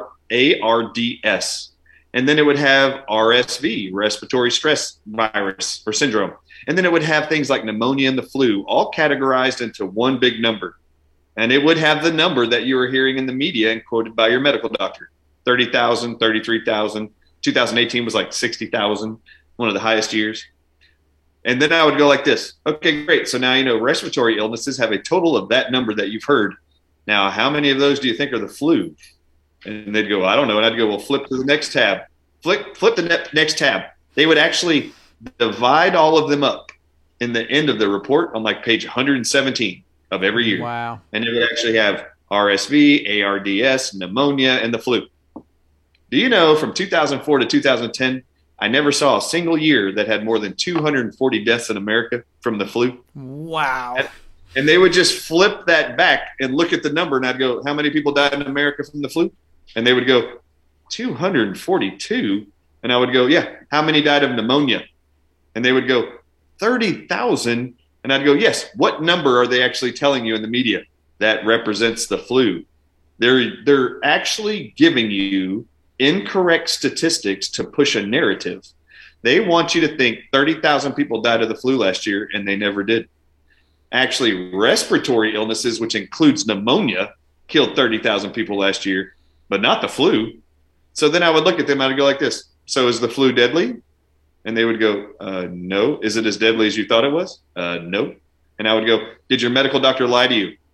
S. And then it would have R S V, respiratory stress virus or syndrome. And then it would have things like pneumonia and the flu, all categorized into one big number. And it would have the number that you were hearing in the media and quoted by your medical doctor: thirty thousand, thirty-three thousand. two thousand eighteen was like sixty thousand, one of the highest years. And then I would go like this: "Okay, great. So now you know respiratory illnesses have a total of that number that you've heard. Now, how many of those do you think are the flu?" And they'd go, "I don't know." And I'd go, "Well, flip to the next tab. Flip, flip the ne- next tab." They would actually divide all of them up in the end of the report on like page one hundred seventeen of every year. Wow. And it would actually have R S V, A R D S, pneumonia, and the flu. Do Do you know from two thousand four to two thousand ten, I never saw a single year that had more than two hundred forty deaths in America from the flu? Wow. And, and they would just flip that back and look at the number, and I'd go, how many people died in America from the flu? And they would go, two hundred forty-two. And I would go, yeah, how many died of pneumonia? And they would go, thirty thousand. And I'd go, yes, what number are they actually telling you in the media that represents the flu? They're, they're actually giving you incorrect statistics to push a narrative. They want you to think thirty thousand people died of the flu last year, and they never did. Actually, respiratory illnesses, which includes pneumonia, killed thirty thousand people last year, but not the flu. So then I would look at them and I'd go like this. So is the flu deadly? And they would go, uh, no. Is it as deadly as you thought it was? Uh, no. And I would go, did your medical doctor lie to you?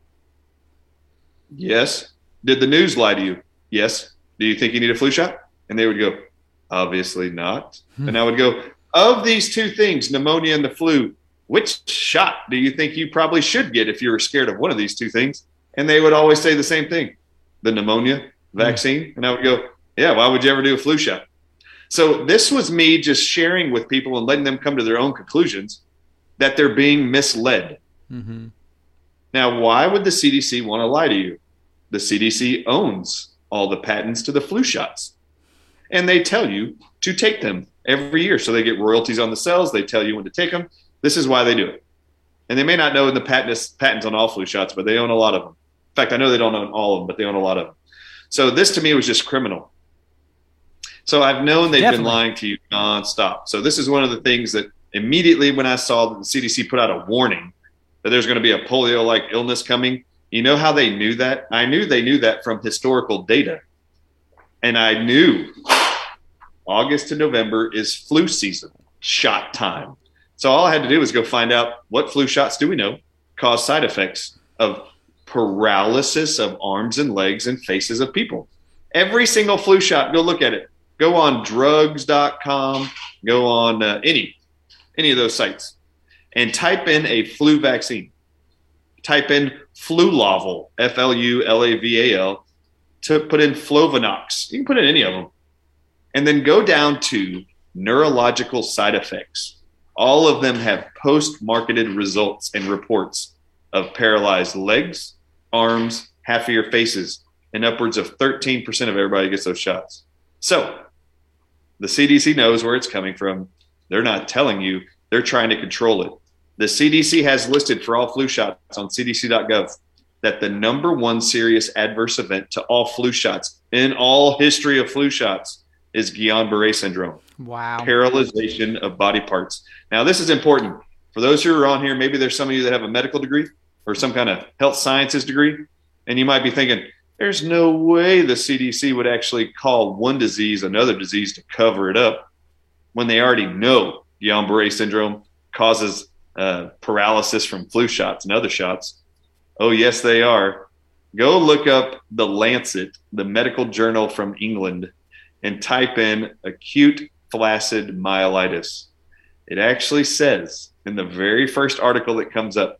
Yes. Did the news lie to you? Yes. Do you think you need a flu shot? And they would go, obviously not. Hmm. And I would go, of these two things, pneumonia and the flu, which shot do you think you probably should get if you were scared of one of these two things? And they would always say the same thing, the pneumonia vaccine. Hmm. And I would go, yeah, why would you ever do a flu shot? So this was me just sharing with people and letting them come to their own conclusions that they're being misled. Mm-hmm. Now, why would the C D C want to lie to you? The C D C owns all the patents to the flu shots, and they tell you to take them every year. So they get royalties on the cells. They tell you when to take them. This is why they do it. And they may not know the patents, patents on all flu shots, but they own a lot of them. In fact, I know they don't own all of them, but they own a lot of them. So this to me was just criminal. So I've known they've Definitely. been lying to you nonstop. So this is one of the things that immediately when I saw that the C D C put out a warning that there's going to be a polio-like illness coming, you know how they knew that? I knew they knew that from historical data. And I knew August to November is flu season, shot time. So all I had to do was go find out what flu shots do we know cause side effects of paralysis of arms and legs and faces of people. Every single flu shot, go look at it. Go on drugs dot com, go on uh, any, any of those sites, and type in a flu vaccine. Type in Flulaval, F L U L A V A L, to put in Flovinox. You can put in any of them. And then go down to neurological side effects. All of them have post-marketed results and reports of paralyzed legs, arms, half of your faces, and upwards of thirteen percent of everybody gets those shots. So the C D C knows where it's coming from. They're not telling you. They're trying to control it. The C D C has listed for all flu shots on C D C dot gov that the number one serious adverse event to all flu shots in all history of flu shots is Guillain-Barré syndrome. Wow. Paralyzation of body parts. Now, this is important. For those who are on here, maybe there's some of you that have a medical degree or some kind of health sciences degree, and you might be thinking, there's no way the C D C would actually call one disease another disease to cover it up when they already know Guillain-Barré syndrome causes uh, paralysis from flu shots and other shots. Oh, yes, they are. Go look up the Lancet, the medical journal from England, and type in acute flaccid myelitis. It actually says in the very first article that comes up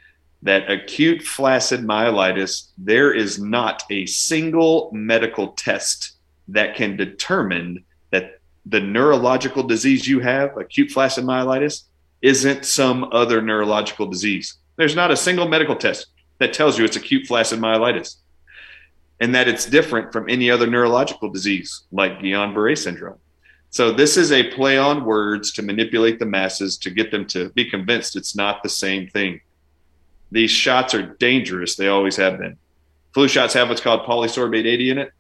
that acute flaccid myelitis, there is not a single medical test that can determine that the neurological disease you have, acute flaccid myelitis, isn't some other neurological disease. There's not a single medical test that tells you it's acute flaccid myelitis and that it's different from any other neurological disease like Guillain-Barré syndrome. So this is a play on words to manipulate the masses to get them to be convinced it's not the same thing. These shots are dangerous. They always have been. Flu shots have what's called polysorbate eighty in it.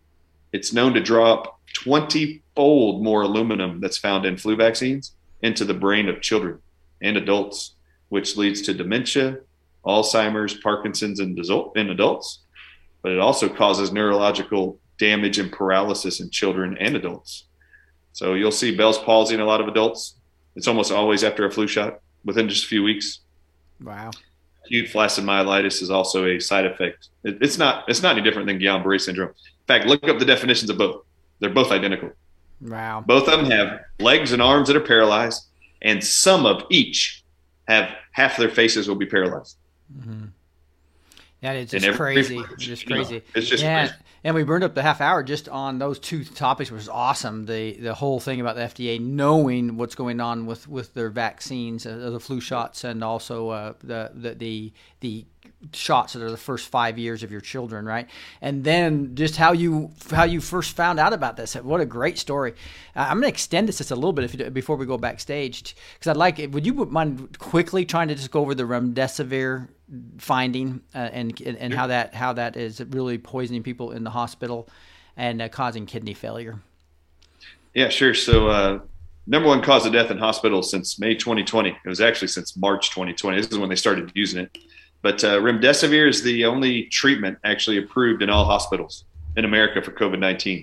It's known to draw up twenty-fold more aluminum that's found in flu vaccines into the brain of children and adults, which leads to dementia, Alzheimer's, Parkinson's in adults. But it also causes neurological damage and paralysis in children and adults. So you'll see Bell's palsy in a lot of adults. It's almost always after a flu shot within just a few weeks. Wow. Acute flaccid myelitis is also a side effect. It, it's not it's not any different than Guillain-Barré syndrome. In fact, look up the definitions of both. They're both identical. Wow. Both of them have legs and arms that are paralyzed, and some of each have half of their faces will be paralyzed. Mm-hmm. Yeah, it's in just every crazy. fridge, It's just you know. crazy. It's just yeah. crazy. And we burned up the half hour just on those two topics, which was awesome. The the whole thing about the F D A knowing what's going on with, with their vaccines, uh, the flu shots, and also uh, the, the the the shots that are the first five years of your children, right? And then just how you how you first found out about this. What a great story! Uh, I'm going to extend this just a little bit if you, before we go backstage, because I'd like. Would you mind quickly trying to just go over the remdesivir finding uh, and and, and how that how that is really poisoning people in the hospital and uh, causing kidney failure? Yeah, sure. So uh, number one cause of death in hospitals since May twenty twenty. It was actually since March twenty twenty. This is when they started using it. But uh, remdesivir is the only treatment actually approved in all hospitals in America for COVID nineteen.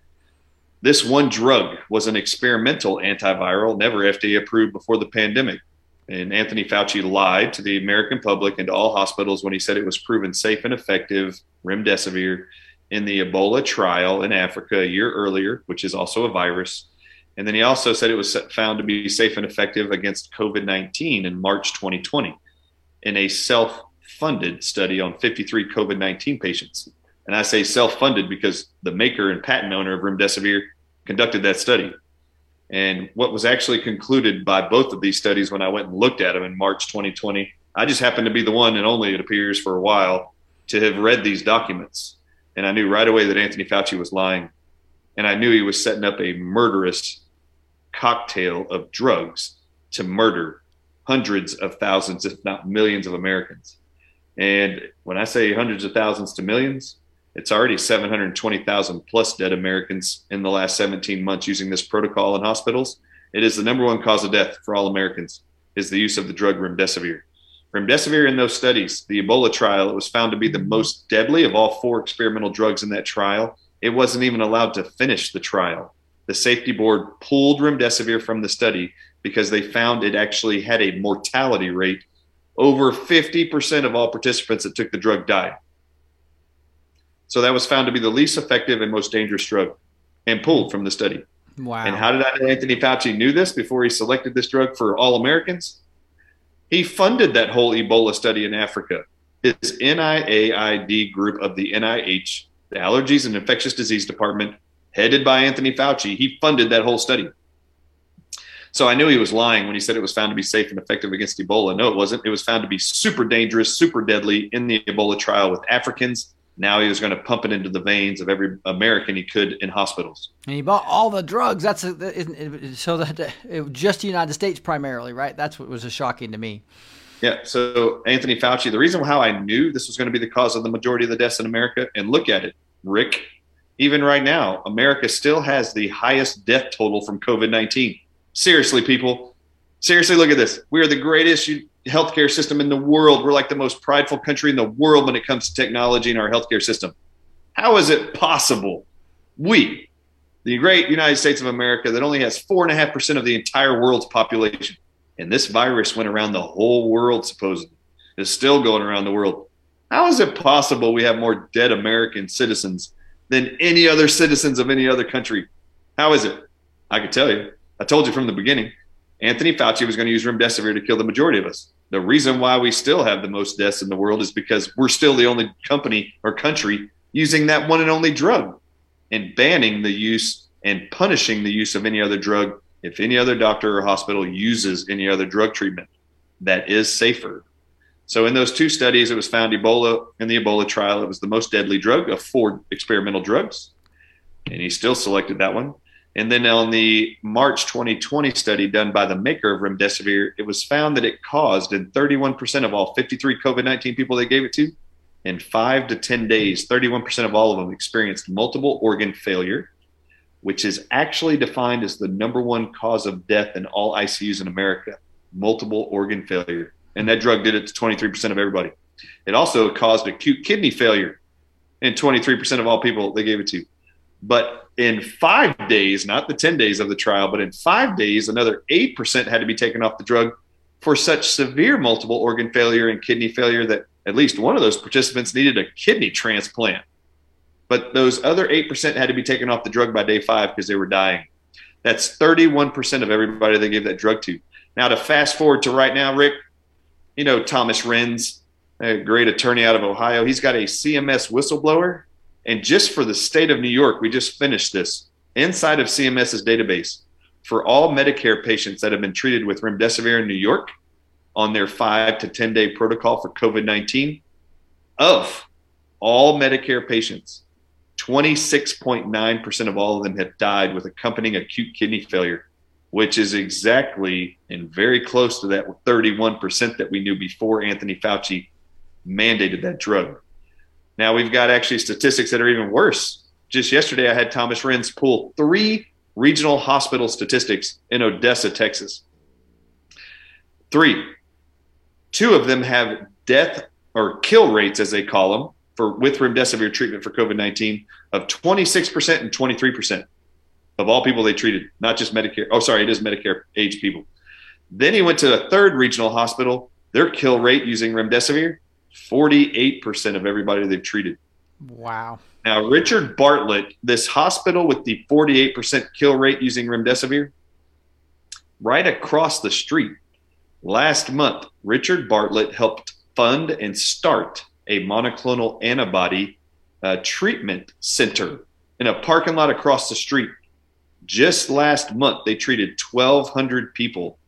This one drug was an experimental antiviral, never F D A approved before the pandemic. And Anthony Fauci lied to the American public and to all hospitals when he said it was proven safe and effective, remdesivir, in the Ebola trial in Africa a year earlier, which is also a virus. And then he also said it was found to be safe and effective against COVID nineteen in March twenty twenty in a self-funded study on fifty-three COVID nineteen patients. And I say self-funded because the maker and patent owner of remdesivir conducted that study. And what was actually concluded by both of these studies when I went and looked at them in March twenty twenty, I just happened to be the one and only, it appears, for a while to have read these documents. And I knew right away that Anthony Fauci was lying. And I knew he was setting up a murderous cocktail of drugs to murder hundreds of thousands, if not millions of Americans. And when I say hundreds of thousands to millions, it's already seven hundred twenty thousand plus dead Americans in the last seventeen months using this protocol in hospitals. It is the number one cause of death for all Americans is the use of the drug remdesivir. Remdesivir in those studies, the Ebola trial, it was found to be the most deadly of all four experimental drugs in that trial. It wasn't even allowed to finish the trial. The safety board pulled remdesivir from the study because they found it actually had a mortality rate. Over fifty percent of all participants that took the drug died. So that was found to be the least effective and most dangerous drug and pulled from the study. Wow. And how did I know Anthony Fauci knew this before he selected this drug for all Americans? He funded that whole Ebola study in Africa. His N I A I D group of the N I H, the Allergies and Infectious Disease Department, headed by Anthony Fauci, he funded that whole study. So I knew he was lying when he said it was found to be safe and effective against Ebola. No, it wasn't. It was found to be super dangerous, super deadly in the Ebola trial with Africans. Now he was going to pump it into the veins of every American he could in hospitals. And he bought all the drugs. That's a, so that it, just the United States primarily, right? That's what was shocking to me. Yeah. So Anthony Fauci, the reason how I knew this was going to be the cause of the majority of the deaths in America, and look at it, Rick, even right now, America still has the highest death total from COVID nineteen. Seriously, people. Seriously, look at this. We are the greatest healthcare system in the world. We're like the most prideful country in the world when it comes to technology in our healthcare system. How is it possible we, the great United States of America, that only has four and a half percent of the entire world's population, and this virus went around the whole world supposedly, is still going around the world. How is it possible we have more dead American citizens than any other citizens of any other country? How is it? I can tell you. I told you from the beginning, Anthony Fauci was going to use remdesivir to kill the majority of us. The reason why we still have the most deaths in the world is because we're still the only company or country using that one and only drug and banning the use and punishing the use of any other drug if any other doctor or hospital uses any other drug treatment that is safer. So in those two studies, it was found Ebola in the Ebola trial, it was the most deadly drug of four experimental drugs. And he still selected that one. And then on the March twenty twenty study done by the maker of remdesivir, it was found that it caused in thirty-one percent of all fifty-three COVID nineteen people they gave it to, in five to ten days, thirty-one percent of all of them experienced multiple organ failure, which is actually defined as the number one cause of death in all I C Us in America, multiple organ failure. And that drug did it to twenty-three percent of everybody. It also caused acute kidney failure in twenty-three percent of all people they gave it to. But in five days, not the ten days of the trial, but in five days, another eight percent had to be taken off the drug for such severe multiple organ failure and kidney failure that at least one of those participants needed a kidney transplant. But those other eight percent had to be taken off the drug by day five because they were dying. That's thirty-one percent of everybody they gave that drug to. Now, to fast forward to right now, Rick, you know, Thomas Renz, a great attorney out of Ohio. He's got a C M S whistleblower. And just for the state of New York, we just finished this. Inside of CMS's database, for all Medicare patients that have been treated with remdesivir in New York on their five to ten day protocol for COVID nineteen, of all Medicare patients, twenty-six point nine percent of all of them have died with accompanying acute kidney failure, which is exactly and very close to that thirty-one percent that we knew before Anthony Fauci mandated that drug. Now we've got actually statistics that are even worse. Just yesterday, I had Thomas Renz pull three regional hospital statistics in Odessa, Texas. Three. Two of them have death or kill rates, as they call them, for with remdesivir treatment for COVID nineteen of twenty-six percent and twenty-three percent of all people they treated, not just Medicare. Oh, sorry, it is Medicare age people. Then he went to a third regional hospital. Their kill rate using remdesivir, forty-eight percent of everybody they've treated. Wow. Now, Richard Bartlett, this hospital with the forty-eight percent kill rate using remdesivir, right across the street, last month, Richard Bartlett helped fund and start a monoclonal antibody uh, treatment center in a parking lot across the street. Just last month, they treated twelve hundred people,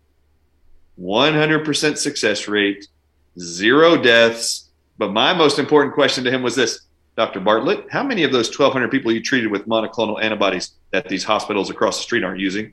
one hundred percent success rate, zero deaths. But my most important question to him was this: Doctor Bartlett, how many of those twelve hundred people you treated with monoclonal antibodies that these hospitals across the street aren't using,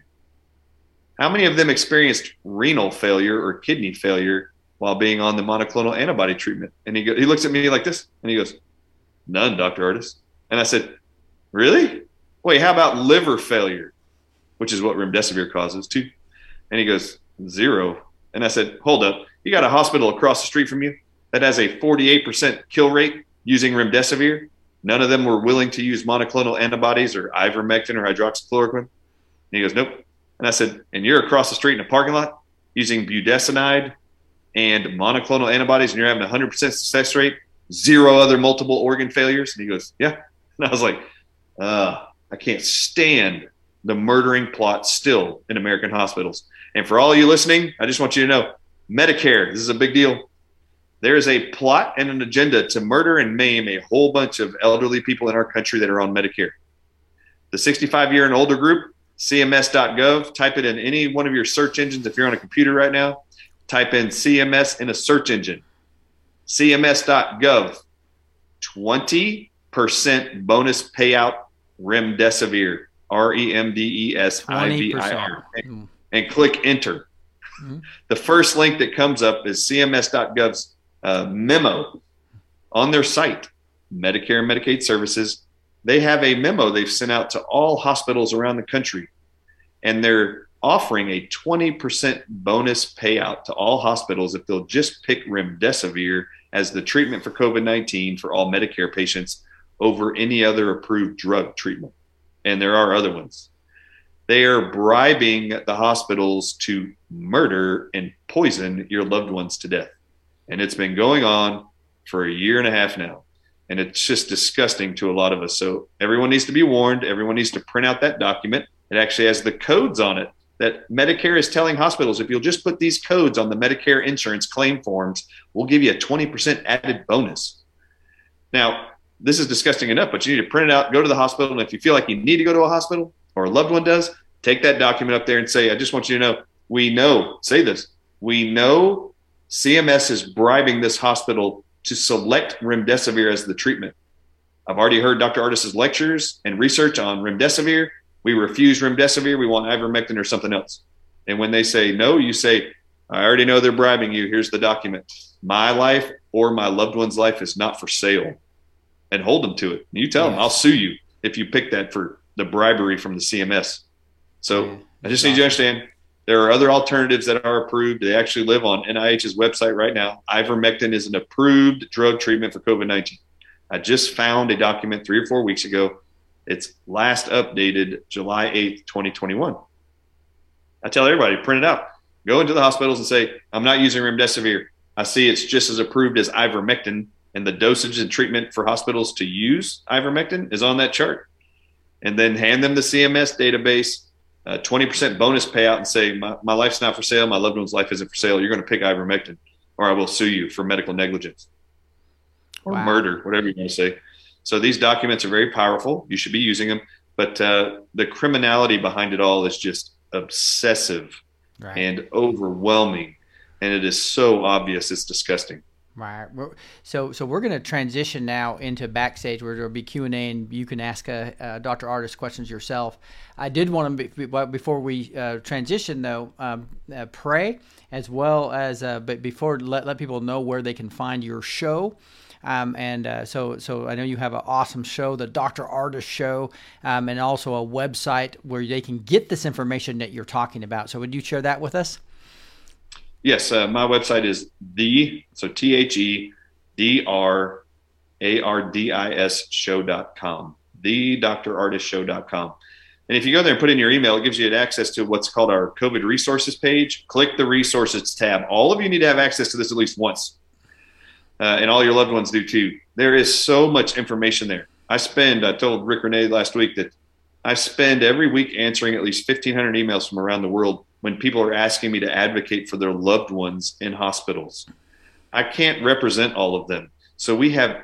how many of them experienced renal failure or kidney failure while being on the monoclonal antibody treatment? And he go, he looks at me like this, and he goes, none, Doctor Ardis. And I said, really? Wait, how about liver failure, which is what remdesivir causes too? And he goes, zero. And I said, hold up. You got a hospital across the street from you that has a forty-eight percent kill rate using remdesivir. None of them were willing to use monoclonal antibodies or ivermectin or hydroxychloroquine. And he goes, nope. And I said, and you're across the street in a parking lot using budesonide and monoclonal antibodies, and you're having a one hundred percent success rate, zero other multiple organ failures? And he goes, yeah. And I was like, uh, I can't stand the murdering plot still in American hospitals. And for all you listening, I just want you to know, Medicare, this is a big deal. There is a plot and an agenda to murder and maim a whole bunch of elderly people in our country that are on Medicare. The sixty-five year and older group, C M S dot gov, type it in any one of your search engines. If you're on a computer right now, type in C M S in a search engine. C M S dot gov, twenty percent bonus payout remdesivir, R E M D E S I V I R, and, and click enter. Mm-hmm. The first link that comes up is C M S dot gov's uh, memo on their site, Medicare and Medicaid Services. They have a memo they've sent out to all hospitals around the country, and they're offering a twenty percent bonus payout to all hospitals if they'll just pick remdesivir as the treatment for COVID nineteen for all Medicare patients over any other approved drug treatment. And there are other ones. They are bribing the hospitals to murder and poison your loved ones to death. And it's been going on for a year and a half now. And it's just disgusting to a lot of us. So everyone needs to be warned. Everyone needs to print out that document. It actually has the codes on it that Medicare is telling hospitals, if you'll just put these codes on the Medicare insurance claim forms, we'll give you a twenty percent added bonus. Now, this is disgusting enough, but you need to print it out, go to the hospital. And if you feel like you need to go to a hospital or a loved one does, take that document up there and say, I just want you to know, we know, say this, we know C M S is bribing this hospital to select remdesivir as the treatment. I've already heard Doctor Ardis's lectures and research on remdesivir. We refuse remdesivir. We want ivermectin or something else. And when they say no, you say, I already know they're bribing you. Here's the document. My life or my loved one's life is not for sale. And hold them to it. And you tell yes. them, I'll sue you if you pick that for the bribery from the C M S. So yeah, I just need awesome. you to understand, there are other alternatives that are approved. They actually live on N I H's website right now. Ivermectin is an approved drug treatment for COVID nineteen. I just found a document three or four weeks ago. It's last updated July eighth, twenty twenty-one. I tell everybody, print it out. Go into the hospitals and say, I'm not using remdesivir. I see it's just as approved as ivermectin, and the dosage and treatment for hospitals to use ivermectin is on that chart. And then hand them the C M S database, uh, twenty percent bonus payout, and say, my, my life's not for sale. My loved one's life isn't for sale. You're going to pick ivermectin, or I will sue you for medical negligence. or Wow. murder, whatever you want to say. So these documents are very powerful. You should be using them. But uh, the criminality behind it all is just obsessive Right. and overwhelming. And it is so obvious. It's disgusting. Right. We're- So, so we're going to transition now into backstage where there'll be Q and A, and you can ask uh, uh, Doctor Ardis questions yourself. I did want to, be, before we uh, transition though, um, uh, pray as well as, uh, but before let let people know where they can find your show. Um, and uh, so, so I know you have an awesome show, the Doctor Ardis Show, um, and also a website where they can get this information that you're talking about. So, would you share that with us? Yes, uh, my website is the, so T H E D R A R D I S show dot com, the Doctor Ardis show dot com. And if you go there and put in your email, it gives you access to what's called our COVID resources page. Click the resources tab. All of you need to have access to this at least once. Uh, and all your loved ones do too. There is so much information there. I spend, I told Rick Renee last week that I spend every week answering at least fifteen hundred emails from around the world when people are asking me to advocate for their loved ones in hospitals. I can't represent all of them. So we have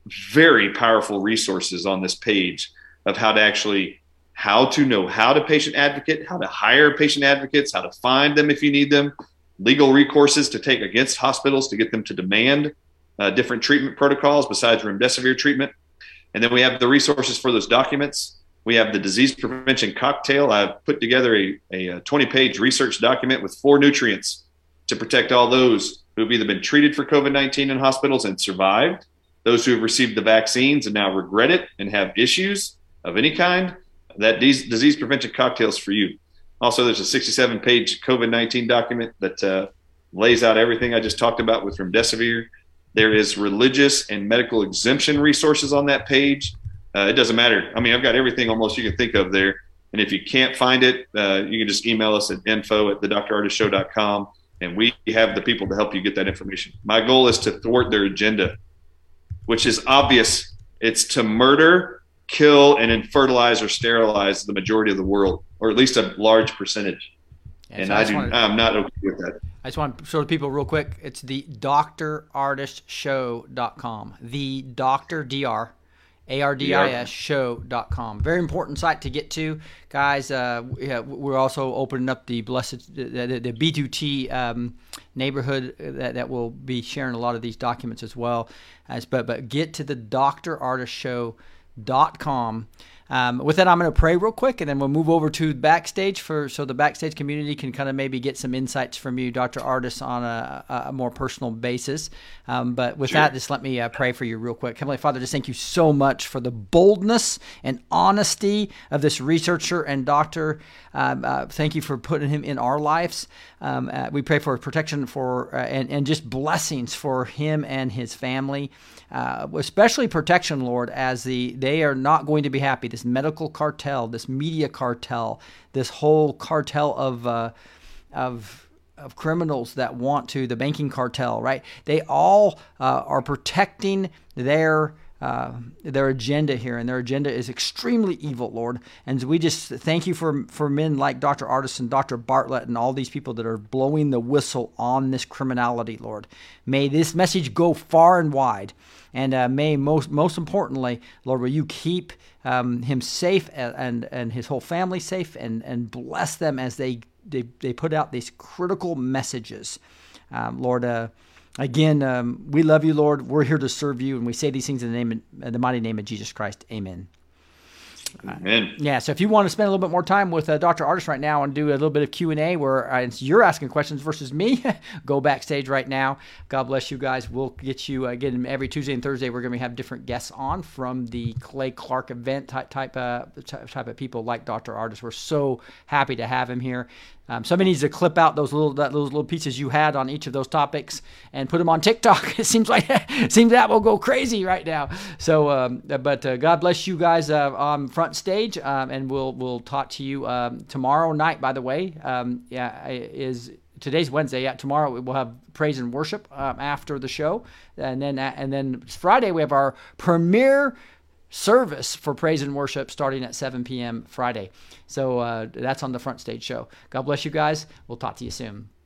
very powerful resources on this page of how to actually, how to know how to patient advocate, how to hire patient advocates, how to find them if you need them, legal recourses to take against hospitals to get them to demand uh, different treatment protocols besides remdesivir treatment. And then we have the resources for those documents. We have the disease prevention cocktail. I've put together a, a twenty-page research document with four nutrients to protect all those who have either been treated for COVID nineteen in hospitals and survived, those who have received the vaccines and now regret it and have issues of any kind. That disease prevention cocktail is for you. Also, there's a sixty-seven page COVID nineteen document that uh, lays out everything I just talked about with remdesivir. There is religious and medical exemption resources on that page. Uh, it doesn't matter. I mean, I've got everything almost you can think of there. And if you can't find it, uh, you can just email us at info at the Doctor Ardis show dot com, and we have the people to help you get that information. My goal is to thwart their agenda, which is obvious. It's to murder, kill, and infertilize or sterilize the majority of the world, or at least a large percentage. Yeah, and so I just do, wanted- I'm not okay with that. I just want to show the people real quick. It's the Doctor Ardis Show dot com. The Doctor D R A R D I S show dot com. Very important site to get to, guys. Uh, yeah, we're also opening up the blessed the, the B two T um, neighborhood that, that will be sharing a lot of these documents as well. As but but get to the Doctor Ardis Show dot com. Um, with that, I'm going to pray real quick, and then we'll move over to backstage for so the backstage community can kind of maybe get some insights from you, Doctor Ardis, on a, a more personal basis. Um, but with Sure. that, just let me uh, pray for you real quick. Heavenly Father, just thank you so much for the boldness and honesty of this researcher and doctor. Um, uh, thank you for putting him in our lives. Um, uh, we pray for protection for uh, and, and just blessings for him and his family. Uh, especially protection, Lord, as the they are not going to be happy. This medical cartel, this media cartel, this whole cartel of uh, of of criminals that want to, the banking cartel, right? They all uh, are protecting their uh, their agenda here, and their agenda is extremely evil, Lord. And we just thank you for for men like Doctor Ardis and Doctor Bartlett and all these people that are blowing the whistle on this criminality, Lord. May this message go far and wide. And uh, may most most importantly, Lord, will you keep um, him safe and, and and his whole family safe, and and bless them as they they, they put out these critical messages. Um, Lord, uh, again, um, we love you, Lord. We're here to serve you, and we say these things in the name, of, in the mighty name of Jesus Christ. Amen. Amen. Yeah, so if you want to spend a little bit more time with uh, Doctor Ardis right now and do a little bit of Q and A where uh, you're asking questions versus me, go backstage right now. God bless you guys. We'll get you, uh, again, every Tuesday and Thursday, we're going to have different guests on from the Clay Clark event type type, uh, type of people like Doctor Ardis. We're so happy to have him here. Um, somebody needs to clip out those little that, those little pieces you had on each of those topics and put them on TikTok. It seems like it seems that will go crazy right now. So, um, but uh, God bless you guys uh, on front stage, um, and we'll we'll talk to you um, tomorrow night. By the way, um, yeah, is today's Wednesday. Yeah, tomorrow we'll have praise and worship um, after the show, and then and then Friday we have our premiere service for praise and worship starting at seven p.m. Friday. So uh, that's on the Front Stage Show. God bless you guys. We'll talk to you soon.